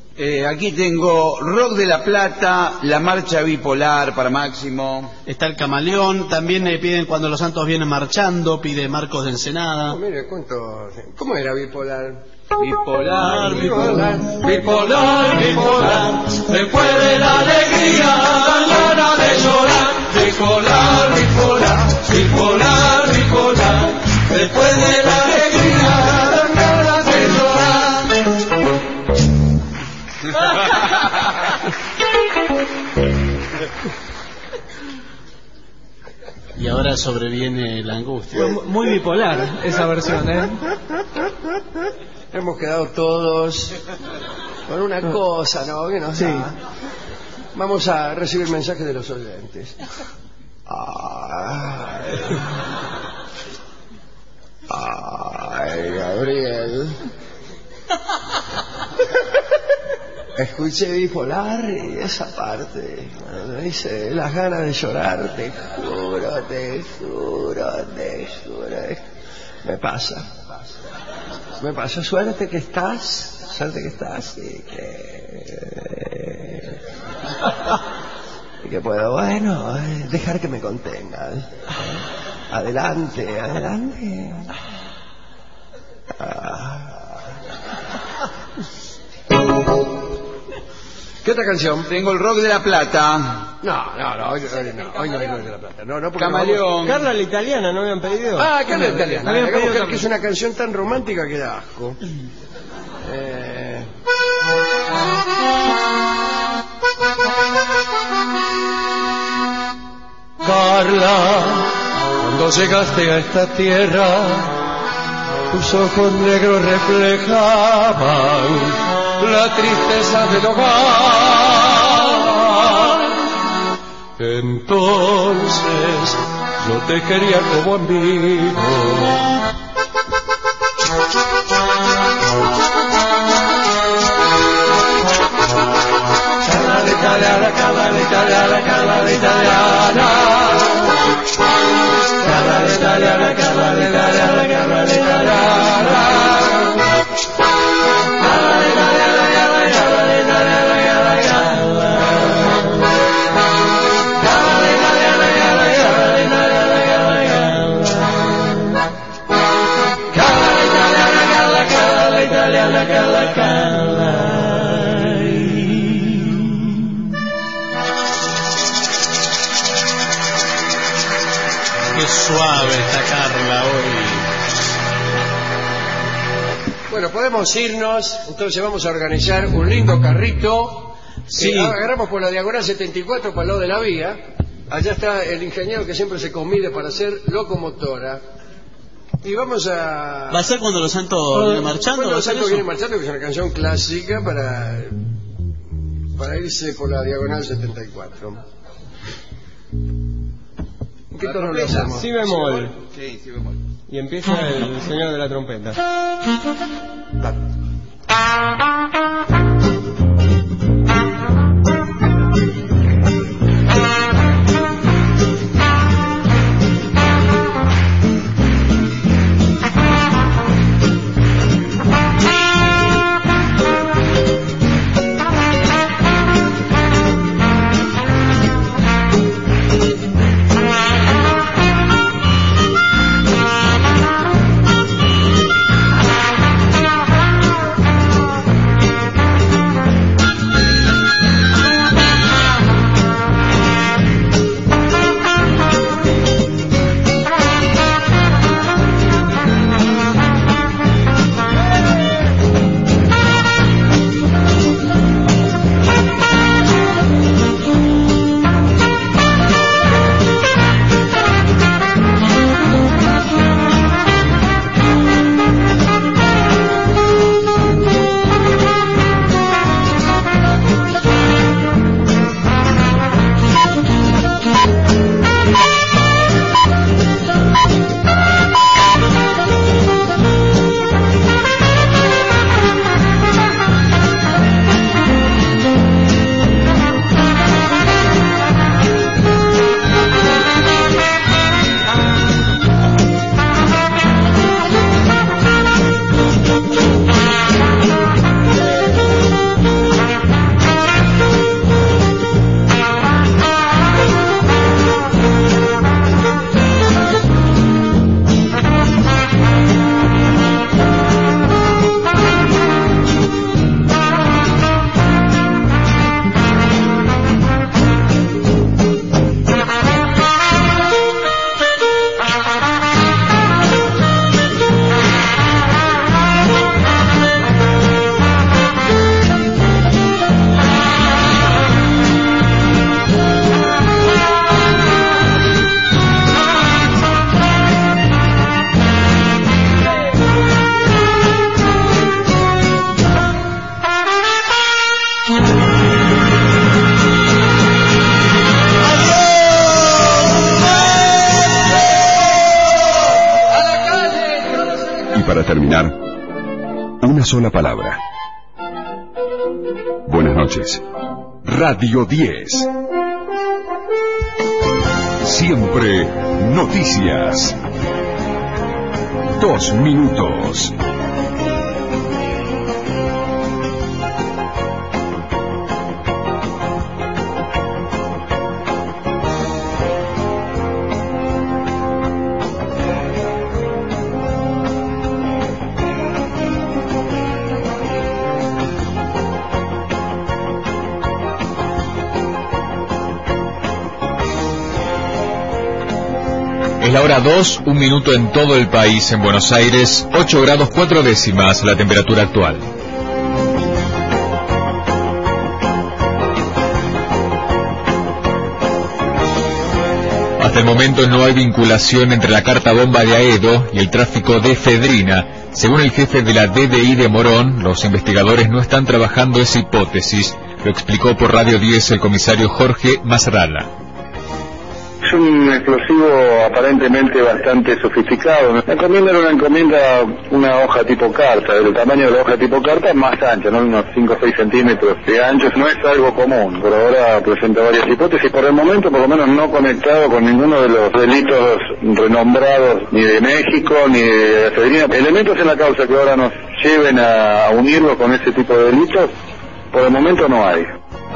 Aquí tengo Rock de la Plata, La Marcha Bipolar para Máximo. Está el camaleón, también piden Cuando los Santos Vienen Marchando, pide Marcos de Ensenada. Mire, ¿cómo era bipolar? Bipolar, bipolar, bipolar, bipolar, después de la alegría dan ganas de llorar. Bipolar, bipolar, bipolar, bipolar, después de la alegría dan ganas de llorar. Y ahora sobreviene la angustia. Muy bipolar esa versión, ¿eh? Hemos quedado todos con una cosa, ¿no? Que nos da. Vamos a recibir mensajes de los oyentes. Ay, Gabriel. Escuché bipolar y esa parte, cuando dice las ganas de llorar, te juro. Me pasa. Suerte que estás, y que puedo, bueno, dejar que me contenga. Adelante. ¿Qué otra canción? Tengo el Rock de la Plata. No, hoy no hay Rock de la Plata. No, porque Camaleón. Carla la italiana, ¿no habían pedido? Carla la italiana. Digamos que es una canción tan romántica que da asco. Carla, cuando llegaste a esta tierra, tus ojos negros reflejaban la tristeza del hogar. Entonces yo te quería como amigo. Carla la italiana. Carla la italiana. Qué suave está Carla hoy. Bueno, podemos irnos, entonces vamos a organizar un lindo carrito. Sí. Agarramos por la diagonal 74 para el lado de la vía. Allá está el ingeniero que siempre se conmide para hacer locomotora. Y vamos a... ¿Va a ser cuando los santos vienen marchando? Cuando los santos vienen marchando, que es una canción clásica para irse por la diagonal 74. ¿En qué tono lo hacemos? Si bemol. Sí, si bemol. Y empieza el señor de la trompeta. Y para terminar, una sola palabra. Buenas noches. Radio 10. Siempre noticias. 2 minutos. Es la hora 2, 1 minuto en todo el país. En Buenos Aires, 8 grados 4 décimas la temperatura actual. Hasta el momento no hay vinculación entre la carta bomba de Aedo y el tráfico de efedrina. Según el jefe de la DDI de Morón, los investigadores no están trabajando esa hipótesis. Lo explicó por Radio 10 el comisario Jorge Masrala. Es un explosivo aparentemente bastante sofisticado. La encomienda era una hoja tipo carta, del tamaño de la hoja tipo carta, más ancha, ¿no? Unos 5 o 6 centímetros de ancho. No es algo común, por ahora presenta varias hipótesis. Por el momento, por lo menos, no conectado con ninguno de los delitos renombrados, ni de México, ni de efedrina. Elementos en la causa que ahora nos lleven a unirlo con ese tipo de delitos, por el momento no hay.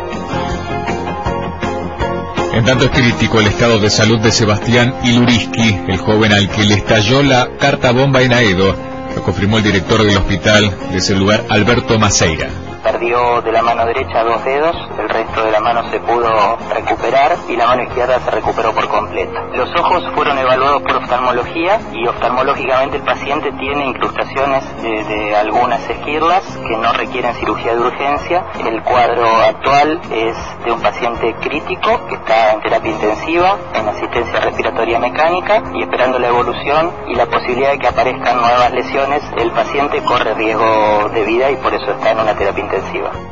En tanto es crítico el estado de salud de Sebastián Iluriski, el joven al que le estalló la carta bomba en Aedo. Lo confirmó el director del hospital de ese lugar, Alberto Maceira. Perdió de la mano derecha 2 dedos, el resto de la mano se pudo recuperar y la mano izquierda se recuperó por completo. Los ojos fueron evaluados por oftalmología y oftalmológicamente el paciente tiene incrustaciones de algunas esquirlas que no requieren cirugía de urgencia. El cuadro actual es de un paciente crítico que está en terapia intensiva, en asistencia respiratoria mecánica y esperando la evolución y la posibilidad de que aparezcan nuevas lesiones. El paciente corre riesgo de vida y por eso está en una terapia intensiva.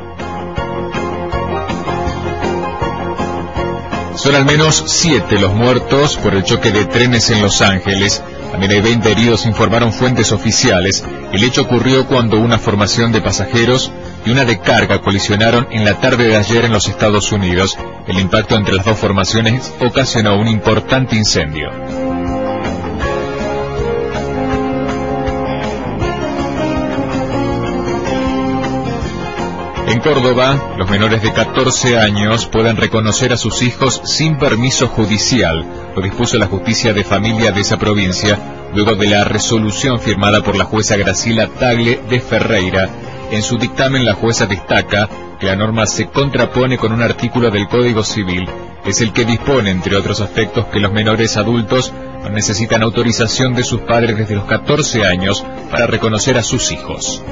Son al menos 7 los muertos por el choque de trenes en Los Ángeles. También hay 20 heridos, informaron fuentes oficiales. El hecho ocurrió cuando una formación de pasajeros y una de carga colisionaron en la tarde de ayer en los Estados Unidos. El impacto entre las dos formaciones ocasionó un importante incendio. En Córdoba, los menores de 14 años pueden reconocer a sus hijos sin permiso judicial. Lo dispuso la Justicia de Familia de esa provincia, luego de la resolución firmada por la jueza Graciela Tagle de Ferreira. En su dictamen, la jueza destaca que la norma se contrapone con un artículo del Código Civil. Es el que dispone, entre otros aspectos, que los menores adultos no necesitan autorización de sus padres desde los 14 años para reconocer a sus hijos.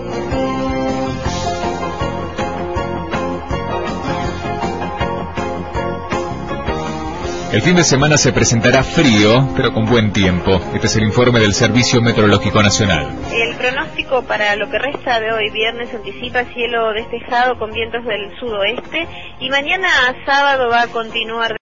El fin de semana se presentará frío, pero con buen tiempo. Este es el informe del Servicio Meteorológico Nacional. El pronóstico para lo que resta de hoy viernes anticipa cielo despejado con vientos del sudoeste y mañana sábado va a continuar